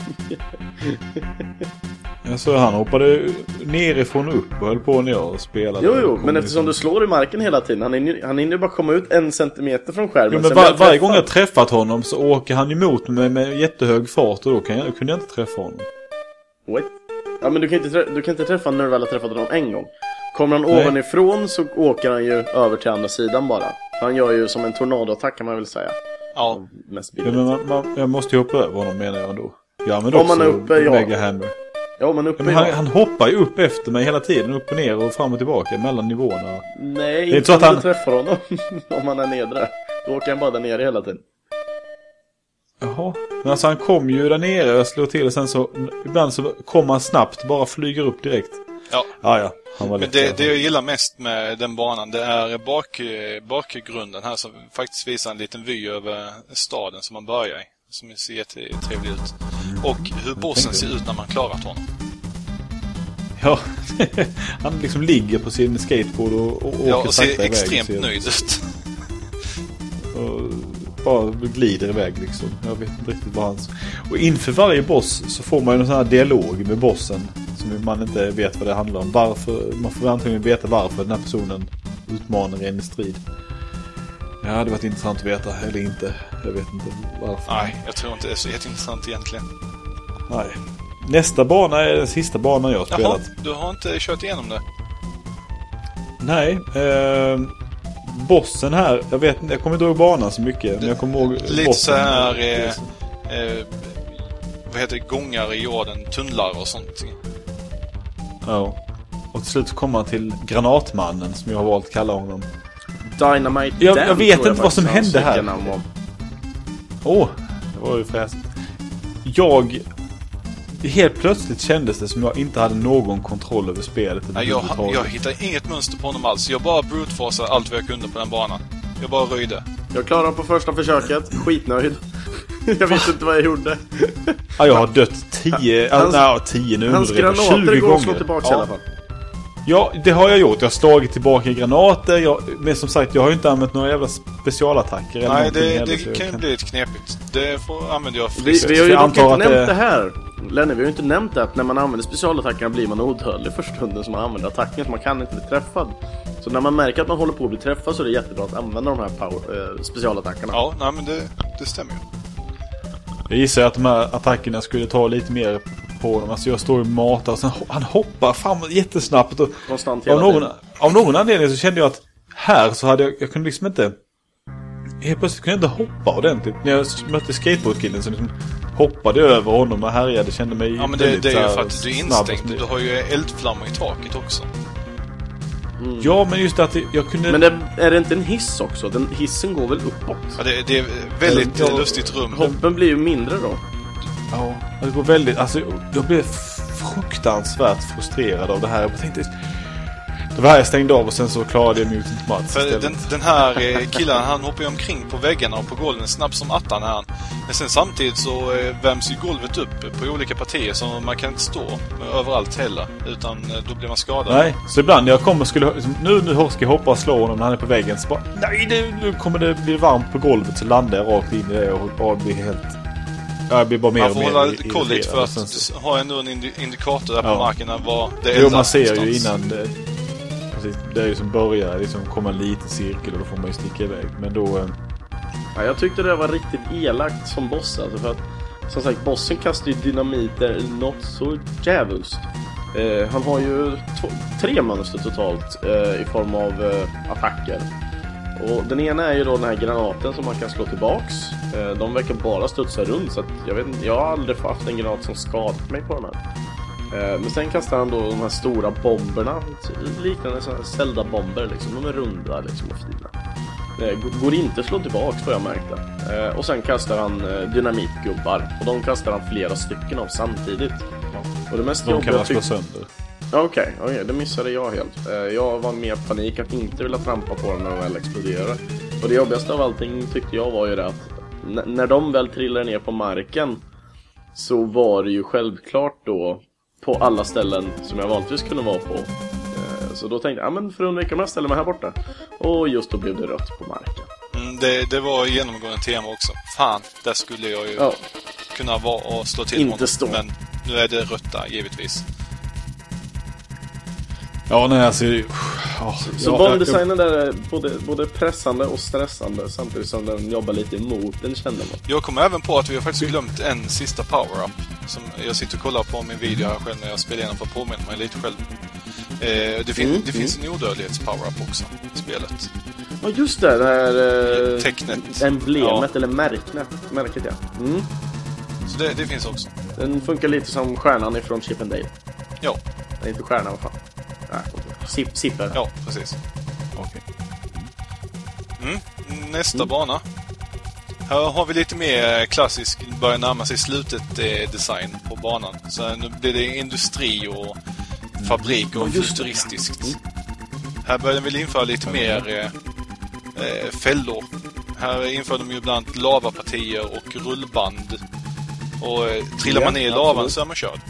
Så han hoppade nerifrån och upp och höll på när jag spelade. Jo, men eftersom du slår i marken hela tiden, han hinner bara komma ut 1 centimeter från skärmen. Jo, men varje gång jag träffat honom så åker han emot mig med jättehög fart och då kunde jag inte träffa honom. What? Ja, men du kan inte träffa när du väl har träffat honom en gång. Kommer han ovanifrån så åker han ju över till andra sidan bara. Han gör ju som en tornadoattack kan man väl säga. Ja. Mest men jag måste ju hoppa över honom menar jag då. Ja, men också om man är uppe, Mega Hammer. Ja, men uppe, men han hoppar ju upp efter mig hela tiden, upp och ner och fram och tillbaka mellan nivåerna. Nej, inte om du träffar honom. Om han är nedre. Då åker han bara där nere hela tiden. Jaha, men alltså han kom ju där nere och slår till och sen så ibland så kommer han snabbt, bara flyger upp direkt. Ja. Han var men det jag gillar mest med den banan, det är bakgrunden här som faktiskt visar en liten vy över staden som man börjar i. Som ser jättetrevlig ut. Och hur bossen ser ut när man klarat honom. Ja, han liksom ligger på sin skateboard och åker och ser extremt nöjd ut. Och bara glider iväg liksom. Jag vet inte riktigt vad hans... Och inför varje boss så får man ju en sån här dialog med bossen som man inte vet vad det handlar om. Man får antagligen veta varför den här personen utmanar en i strid. Ja, det hade varit intressant att veta, eller inte. Jag vet inte varför. Nej, jag tror inte det är så jätteintressant egentligen. Nej. Nästa bana är den sista banan jag har spelat. Jaha, du har inte kört igenom det? Nej. Bossen här, jag kommer inte ihåg banan så mycket. Men jag kommer ihåg lite bossen. Så här, vad heter det, gångar i jorden, tunnlar och sånt. Ja. Och till slut så kommer man till Granatmannen som jag har valt att kalla honom. Dynamite jag vet inte vad som hände här. Det var ju fräsigt. Helt plötsligt kändes det som jag inte hade någon kontroll över spelet. Nej, jag hittade inget mönster på honom alls. Jag bara brute-forcade allt vad jag kunde på den banan. Jag bara röjde. Jag klarade på första försöket. Skitnöjd. Jag vet inte vad jag gjorde. Ja, jag har dött 10 nu. Hans granater går att slå tillbaka i alla fall. Ja, det har jag gjort. Jag har slagit tillbaka granater. Men som sagt, jag har ju inte använt några jävla specialattacker. Nej, det kan ju bli lite knepigt. Det använder jag friskt. Vi har ju dock inte nämnt det här. Lenny, vi har ju inte nämnt det att när man använder specialattackerna blir man odödlig för stunden som man använder attacken. Så man kan inte bli träffad. Så när man märker att man håller på att bli träffad så är det jättebra att använda de här specialattackerna. Ja, nej, men det stämmer ju. Jag gissar att de här attackerna skulle ta lite mer på honom. Alltså jag står och matar och sen han hoppar fram jättesnabbt. Och av någon anledning så kände jag att här så hade jag kunde liksom inte... Helt plötsligt kunde jag inte hoppa ordentligt. När jag mötte skateboardkillen så liksom hoppade över honom och härjade. Kände mig ja, men det är ju för att du är instängt. Du har ju eldflammor i taket också. Mm. Ja, men just att jag kunde... Men är det inte en hiss också? Hissen går väl uppåt? Ja, det är väldigt lustigt rum. Hoppen blir ju mindre då. Ja, det går väldigt... Alltså, jag blev fruktansvärt frustrerad av det här. Jag tänkte... Det var här jag stängde av och sen så klarade jag mig ut till Mats. För den här killen, han hoppar ju omkring på väggarna och på golven snabbt som attan här. Men sen samtidigt så värms ju golvet upp på olika partier så man kan inte stå överallt heller. Utan då blir man skadad. Nej, så ibland när jag kommer skulle... Nu ska jag hoppa och slå honom när han är på väggen. Så bara, nej, nu kommer det bli varmt på golvet så landar jag rakt in i det och bara blir helt... jag blir bara mer man får hålla lite kolligt för att du har ändå en indikator där på marken var det är. Jo, man ser ju innan precis, det är ju som börjar liksom komma en liten cirkel och då får man ju sticka iväg. Men då... Ja, jag tyckte det var riktigt elakt som boss alltså, för att som sagt, bossen kastar ju dynamiter något så djävulst. Han har ju 3 mönster totalt i form av attacker. Och den ena är ju då den här granaten som man kan slå tillbaks. De verkar bara studsa runt, så att jag har aldrig haft en granat som skadat mig på den här. Men sen kastar han då de här stora bomberna, liknande sådana här Zelda-bomber liksom. De är runda liksom och fina. Går inte slå tillbaks, får jag märkta. Och sen kastar han dynamitgubbar. Och de kastar han flera stycken av samtidigt. Och det mest de kan man slå sönder. Okej, det missade jag helt. Jag var mer panik att inte vilja trampa på dem när de väl exploderade. Och det jobbigaste av allting tyckte jag var ju det att när de väl trillade ner på marken så var det ju självklart då på alla ställen som jag vanligtvis kunde vara på. Så då tänkte jag, men för att undvika mig ställer mig här borta. Och just då blev det rött på marken. Det var genomgående tema också. Fan, där skulle jag ju kunna vara och slå till inte honom. Stå. Men nu är det rött där, givetvis. Ja, nej, alltså... Så bandesignen där är både pressande och stressande samtidigt som den jobbar lite emot den, kände man. Jag kommer även på att vi har faktiskt glömt en sista power-up som jag sitter och kollar på min video här själv när jag spelar igenom för att påminna mig lite själv. Det finns en odödlighets-power-up också i spelet. Ja, just det här tecknet. Emblemet eller märket, ja. Så det finns också. Den funkar lite som stjärnan ifrån Chip and Dale. Ja. Det är inte stjärnan, vad fan. Zipper. Ja, precis. Okej. Nästa bana. Här har vi lite mer klassisk, börjar närma sig slutet design på banan. Så nu blir det industri och fabrik och futuristiskt. Här börjar de väl införa lite mer fällor. Här inför de ju bland annat lavapartier och rullband. Och trillar man ner i lavan så är man körd.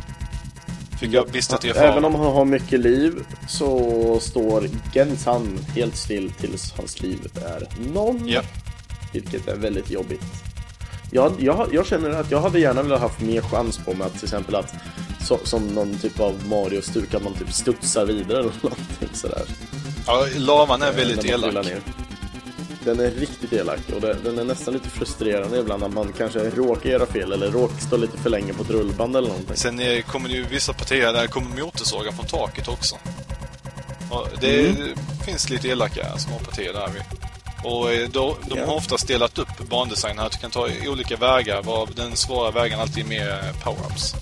Även om han har mycket liv så står Gensan helt still tills hans liv är 0. Ja. Vilket är väldigt jobbigt. Jag känner att jag hade gärna velat ha haft mer chans på mig att till exempel att som någon typ av Mario-stuk att man typ studsar vidare eller någonting sådär. Ja, lavan är väldigt elak. Den är riktigt elak och den är nästan lite frustrerande ibland att man kanske råkar göra fel eller råkar stå lite för länge på ett rullband eller någonting. Sen kommer det ju vissa partier där kommer motorsågar från taket också. Och det finns lite elaka små partier där. Och de har oftast delat upp bandesign här. Du kan ta olika vägar, var den svåra vägen alltid är med power-ups.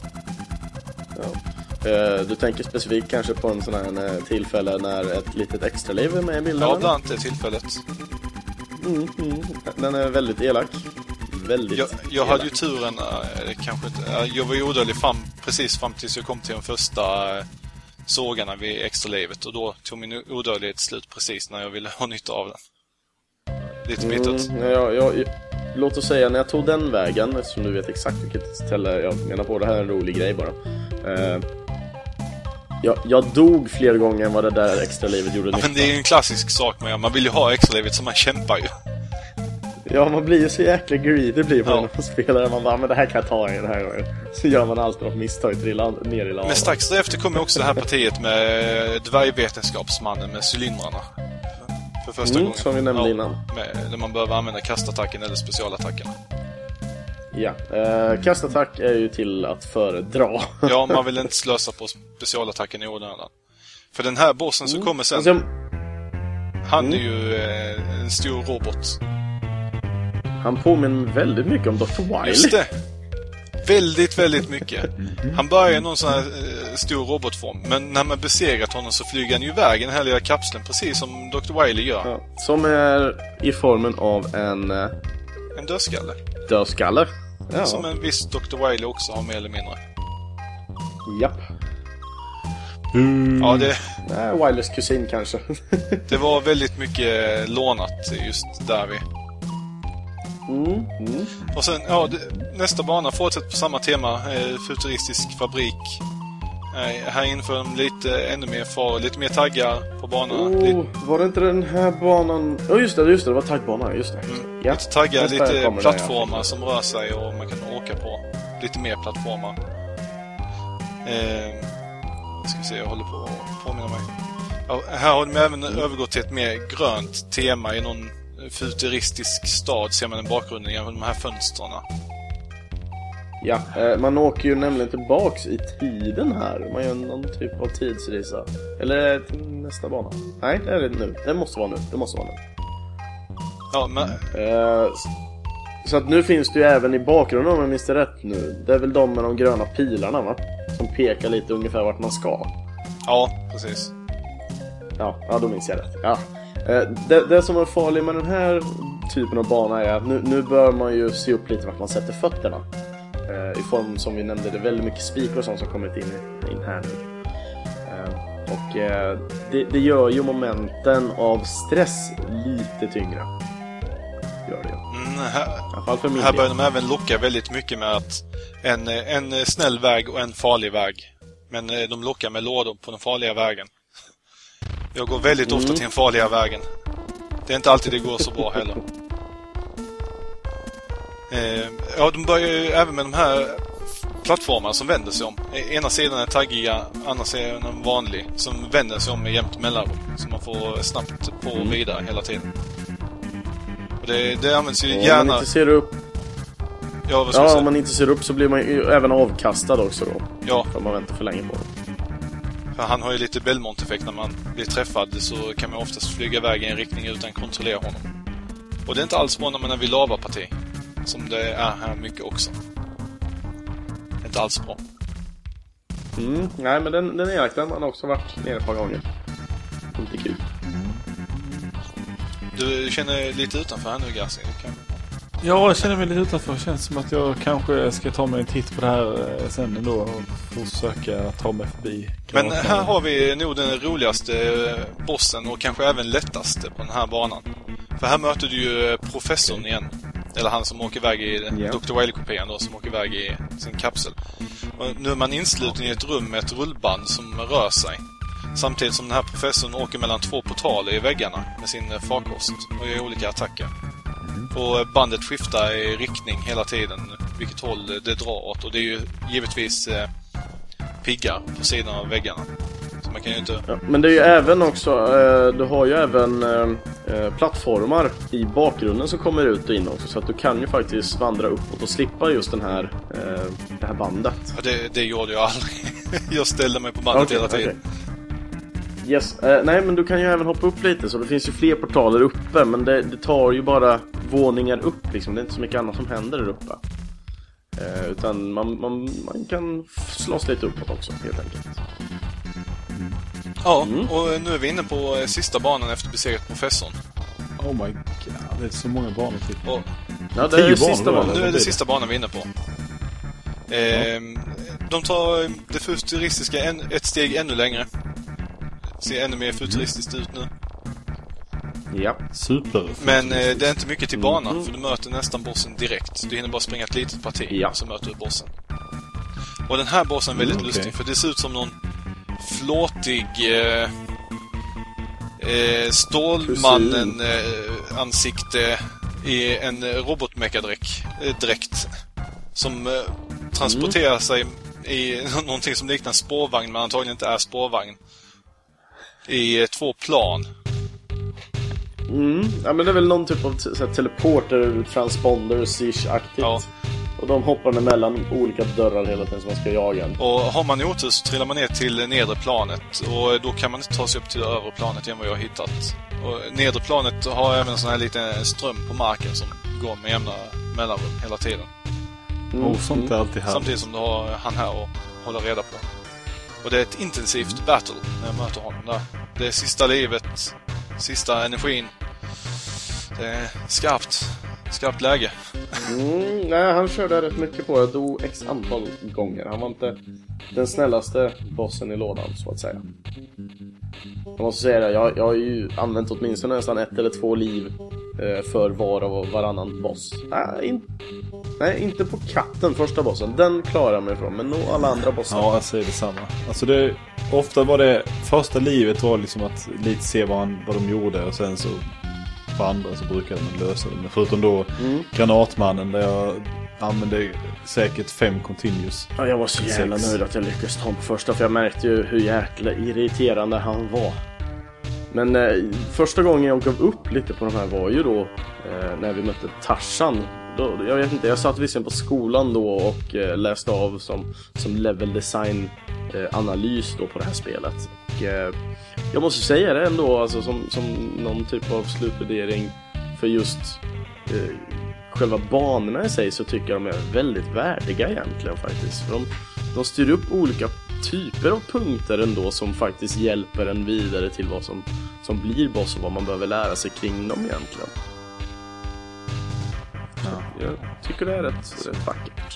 Ja. Du tänker specifikt kanske på en sån här tillfälle när ett litet extra liv är med i bilden? Ja, bland annat det tillfället. Den är väldigt elak. Jag hade ju turen, kanske inte, jag var ju odödlig precis fram tills jag kom till de första sågarna vid extra livet. Och då tog min odödlighet slut precis när jag ville ha nytta av den. Lite bittert. Låt oss säga, när jag tog den vägen, eftersom du vet exakt vilket ställe jag menar på, det här är en rolig grej bara. Jag dog fler gånger än vad det där extra livet gjorde nytta. Men det är ju en klassisk sak med man vill ju ha extra livet så man kämpar ju. Ja, man blir ju så jäkla greedy blir man när man spelar. Man bara, men det här kan jag ta i den här gången. Så gör man alltid något misstag ner i lavan. Men strax därefter kommer också det här partiet med dvärgvetenskapsmannen med cylindrarna. För första gången. Som vi nämnde innan. Där man behöver använda kastattacken eller specialattacken. Ja, kastattack är ju till att föredra. Ja, man vill inte slösa på specialattacken i onödan. För den här bossen som kommer sen, han är ju en stor robot. Han påminner väldigt mycket om Dr. Wily. Just det. Väldigt, väldigt mycket. Han börjar i någon sån här stor robotform. Men när man besegrat honom så flyger han ju iväg i den här lilla kapseln. Precis som Dr. Wily gör. Ja, som är i formen av en dödskalle. Dödskalle? Ja. Som en viss Dr. Wily också har mer eller mindre. Japp. Ja, Wilys kusin kanske. Det var väldigt mycket lånat just där vi. Och sen, nästa bana fortsätter på samma tema. Futuristisk fabrik. Här inför de ännu mer lite mer taggar på banan. Var det inte den här banan? Just det var taggbanan, just det. Ja. Lite taggar, lite plattformar som rör sig och man kan åka tänka på. Lite mer plattformar. Ska vi se, jag håller på att påminna mig. Ja, här har de även övergått till ett mer grönt tema i någon futuristisk stad. Ser man en bakgrunden genom de här fönsterna. Ja, man åker ju nämligen tillbaks i tiden här. Man gör någon typ av tidsresa. Eller till nästa bana. Nej, det är det nu. Det måste vara nu. Ja, men... Så att nu finns det ju även i bakgrunden, om jag minns det rätt nu. Det är väl de med de gröna pilarna, va? Som pekar lite ungefär vart man ska. Ja, precis. Ja, då minns jag rätt. Ja. Det som är farligt med den här typen av bana är att nu bör man ju se upp lite vart man sätter fötterna. I form som vi nämnde, det är väldigt mycket spikar och sånt som kommit in här nu. Det gör ju momenten av stress lite tyngre. Gör det ju. Här börjar de även locka väldigt mycket med att en snäll väg och en farlig väg. Men de lockar med lådor på den farliga vägen. Jag går väldigt ofta till den farliga vägen. Det är inte alltid det går så bra heller. De börjar ju även med de här plattformarna som vänder sig om. Ena sidan är taggiga, andra sidan är vanlig. Som vänder sig om med jämnt mellanrum. Så man får snabbt på och vidare hela tiden. Och det används ju gärna... Om man inte ser upp... om man inte ser upp så blir man ju även avkastad också då. Ja. För man väntar för länge på det. För han har ju lite Belmont-effekt. När man blir träffad så kan man oftast flyga iväg i en riktning utan att kontrollera honom. Och det är inte alls bra när man är vid lavaparti. Som det är här mycket också. Det är inte alls bra. Nej, men den är jäkla. Man har också varit nere ett par gånger. Inte kul. Du känner lite utanför här nu, Gassi? Ja, jag känner mig lite utanför. Det känns som att jag kanske ska ta mig en titt på det här sen ändå och försöka ta mig förbi. Men här har vi nog den roligaste bossen och kanske även lättaste på den här banan. För här möter du ju professorn igen. Eller han som åker iväg i Dr. Wily-kopén då, som åker iväg i sin kapsel. Och nu är man insluten i ett rum med ett rullband som rör sig. Samtidigt som den här professorn åker mellan två portaler i väggarna med sin farkost och gör olika attacker. Och bandet skiftar i riktning hela tiden, vilket håll det drar åt. Och det är ju givetvis piggar på sidan av väggarna. Så man kan ju inte... Ja, men det är ju även också, du har ju även plattformar i bakgrunden som kommer ut och in också. Så att du kan ju faktiskt vandra uppåt och slippa just det här bandet. Ja, det gjorde jag aldrig. Jag ställde mig på bandet hela tiden. Okay. Yes. Nej, men du kan ju även hoppa upp lite. Så det finns ju fler portaler uppe. Men det tar ju bara våningar upp liksom. Det är inte så mycket annat som händer där uppe. Utan man kan slåss lite uppåt också, helt enkelt. Ja, och nu är vi inne på sista banan efter besegrat professorn. Oh my god, det är så många banor till. Ja, det är sista banan. Nu är det sista banan vi är inne på. De tar det futuristiska ett steg ännu längre. Ser ännu mer futuristiskt ut nu. Ja, super. Men det är inte mycket till banan, för du möter nästan bossen direkt. Du hinner bara springa ett litet parti, så möter du bossen. Och den här bossen är väldigt lustig, för det ser ut som någon flåtig Stålmannen ansikte i en robotmekadräkt som transporterar sig i någonting som liknar spårvagn, men antagligen inte är spårvagn, i 2 plan. Ja, men det är väl någon typ av teleporter, transponder-ish-aktigt. Ja. Och de hoppar mellan olika dörrar hela tiden som man ska jaga. Och har man otur så trillar man ner till nedre planet. Och då kan man inte ta sig upp till det övre planet igen vad jag har hittat. Och nedre planet har även en sån här liten ström på marken som går med jämna mellanrum hela tiden. Och sånt är alltid här. Samtidigt som du har han här och håller reda på. Och det är ett intensivt battle när jag möter honom där. Det är sista livet, sista energin. Det är skarpt läge. Nej, han körde rätt mycket på. Jag dog x antal gånger. Han var inte den snällaste bossen i lådan, så att säga. Jag måste säga det, jag har ju använt åtminstone nästan 1 eller 2 liv för var och varannan boss. Nej, inte på katten, första bossen. Den klarar jag mig ifrån, men nog alla andra bossar. Ja, jag säger detsamma. Alltså ofta var det första livet var liksom att lite se vad de gjorde, och sen så på andra så brukade man lösa det. Men förutom då granatmannen, där jag Ja, men det är säkert 5 continuous. Ja, jag var så jävla nöjd att jag lyckades ta honom på första, för jag märkte ju hur jäkla irriterande han var. Men första gången jag gav upp lite på de här var ju då när vi mötte Tarzan. Då, jag vet inte, jag satt visserligen på skolan då och läste av som level design analys då på det här spelet. Och jag måste säga det ändå, alltså som någon typ av slutvärdering för just själva banorna i sig, så tycker jag de är väldigt värdiga egentligen faktiskt. För de styr upp olika typer av punkter ändå som faktiskt hjälper en vidare till vad som blir boss och vad man behöver lära sig kring dem egentligen. Ja. Jag tycker det är rätt vackert.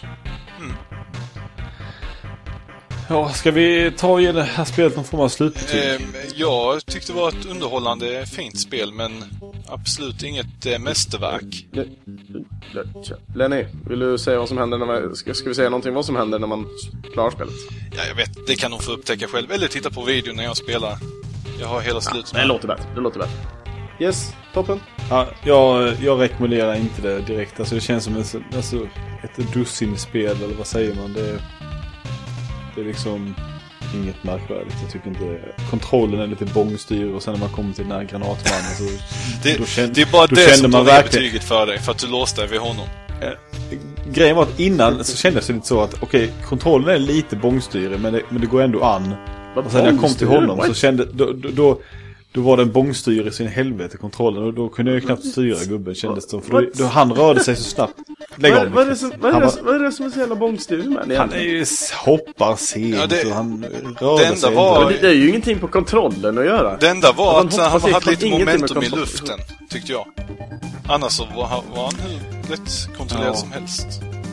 Ja, ska vi ta i det här spelet någon form av slutbetyg? Jag tyckte det var ett underhållande, fint spel, men absolut inget mästerverk. Lenny, vill du säga vad som händer när man... Ska vi säga någonting vad som händer när man klarar spelet? Ja, jag vet. Det kan nog få upptäcka själv. Eller titta på videon när jag spelar. Jag har hela slutet. Det låter bättre. Yes, toppen. Ja, jag rekommenderar inte det direkt. Alltså det känns som ett dussinspel, eller vad säger man? Det är liksom inget märkvärdigt. Jag tycker inte... Kontrollen är lite bångstyr, och sen när man kommer till den här granatmannen så... det är bara det som tar det betyget för dig, för att du låste dig vid honom. Grejen var att innan så kändes det lite så att okej, kontrollen är lite bångstyrig, men det går ändå an. Och sen när jag kom till honom så kände... Då var den bångstyr i sin helvete kontrollen, och då kunde jag knappt styra gubben, kändes det. För då han rörde sig så snabbt. Vad är det som är så jävla bångstyr med? Han är ju hoppar sent, ja, han rörde sig inte. Det är ju ingenting på kontrollen att göra. Det enda var att han hade lite momentum i luften, tyckte jag. Annars så var han hur lätt kontrollerad som helst.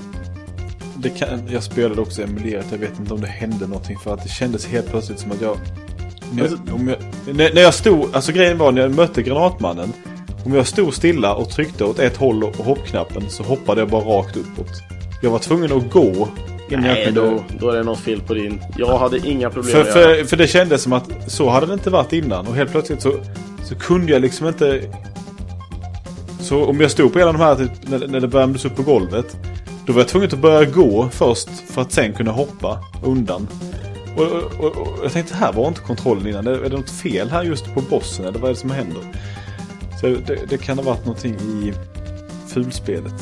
Jag spelade också emulerat, jag vet inte om det hände någonting, för att det kändes helt plötsligt som att jag... När jag stod, alltså grejen var när jag mötte granatmannen, om jag stod stilla och tryckte åt ett håll och hoppknappen, så hoppade jag bara rakt uppåt. Jag var tvungen att gå innan jag kunde... då är det något fel på din. Jag hade inga problem för det kändes som att så hade det inte varit innan, och helt plötsligt så kunde jag liksom inte... Så om jag stod på hela de här när det värmdes upp på golvet, då var jag tvungen att börja gå först för att sen kunna hoppa undan. Och jag tänkte, här var inte kontrollen innan. Är det något fel här just på bossen, eller vad är det som händer? Så det kan ha varit någonting i fulspelet.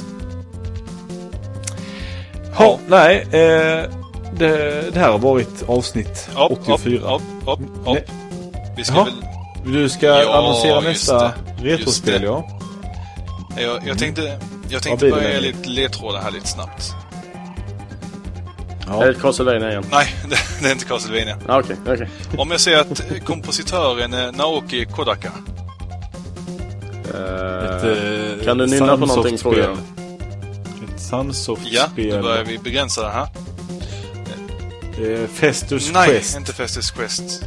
Ja, nej. Det här har varit avsnitt 84. Vi ska väl... Du ska annonsera nästa retrospel, ja. Jag tänkte börja lite ledtrådar här lite snabbt. Ja. Är det Castlevania igen? Nej, det är inte Castlevania. Okej. Om jag säger att kompositören är Naoki Kodaka. Kan du nynna på någonting, frågar jag? Ett Sunsoft-spel. Ja, då börjar vi begränsa det här. Festus Quest. Nej, inte Festus Quest.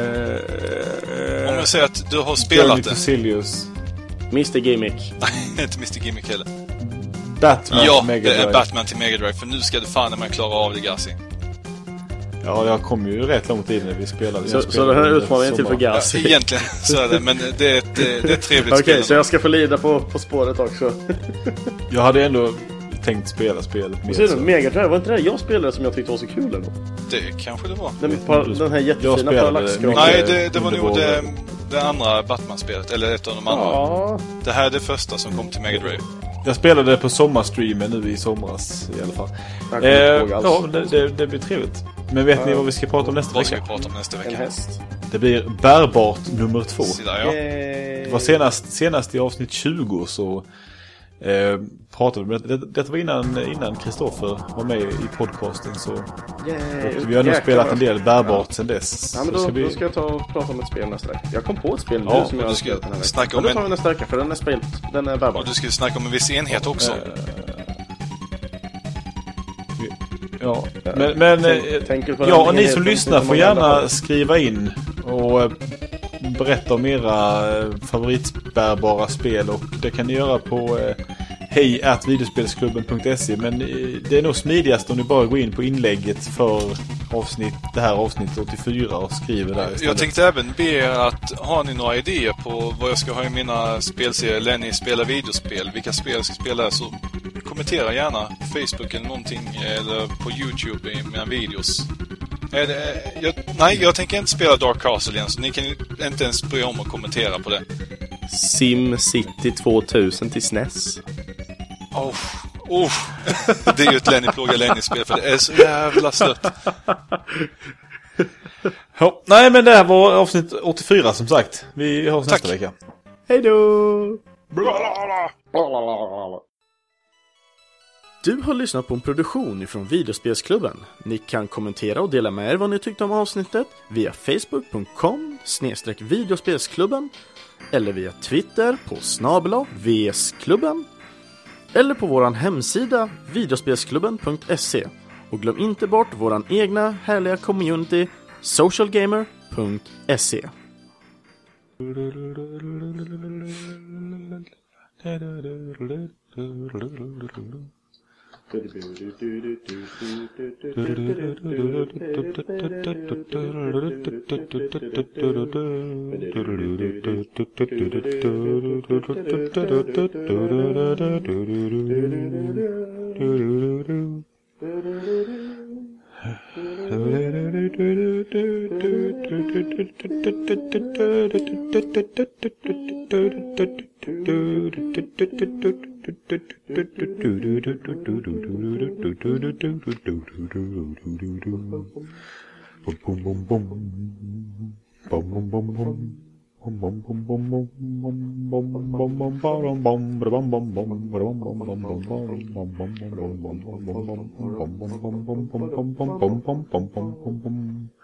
Om jag säger att du har spelat det. Mr. Gimmick. Nej, inte Mr. Gimmick heller. Batman till Mega Drive. Det är Batman till Mega Drive. För nu ska du fan när man klarar av det, Gassi. Ja, jag kom ju rätt långt in när vi spelade. Så den här utmaningen till för Gassi. Ja, egentligen så är det, men det är ett trevligt spel. Okej, så jag ska få lida på spåret också. Jag hade ändå tänkt spela spelet mer. Mega Drive, var inte det jag spelade som jag tyckte var så kul ändå? Det kanske det var. Den här jättefina parallaxgrafen. Nej, det var nog det andra Batman-spelet. Eller ett av de andra. Ja. Det här är det första som kom till Mega Drive. Jag spelade det på sommarstreamen nu i somras i alla fall. Det blir trevligt. Men vet ni vad vi ska prata om nästa vecka? Vad ska vi prata om nästa vecka? En häst. Det blir bärbart nummer 2. Ja. Det var senast i avsnitt 20 så pratade vi om det. Detta var innan Kristoffer var med i podcasten, så vi har nog spelat en del bärbart sedan dess. Ja, men då ska jag ta och prata om ett spel nästa vecka. Jag kom på ett spel nu som jag ska snacka om. Då tar vi nästa vecka, för den är bärbar. Och du ska snacka om en viss enhet också. Ja, men ja, ni som lyssnar får gärna skriva in och berätta om era favoritbärbara spel, och det kan ni göra på hej@videospelsklubben.se, men det är nog smidigast om ni bara går in på inlägget för det här avsnittet 84 och skriver där istället. Jag tänkte även be att, har ni några idéer på vad jag ska ha i mina spelserier, eller ni spelar videospel, vilka spel jag ska spela, så kommentera gärna på Facebook eller någonting, eller på YouTube i mina videos. Jag tänker inte spela Dark Castle igen, så ni kan inte ens bry om att kommentera på det. SimCity 2000 till SNES. Det är ju ett Lenny plågar Lenny-spel, för det är så jävla stött. Ja, nej, men det här var avsnitt 84 som sagt. Vi hörs nästa vecka. Hej då! Du har lyssnat på en produktion från Videospelsklubben. Ni kan kommentera och dela med er vad ni tyckte om avsnittet via facebook.com/videospelsklubben eller via Twitter på @vsklubben eller på våran hemsida videospelsklubben.se. Och glöm inte bort våran egna härliga community socialgamer.se. Bum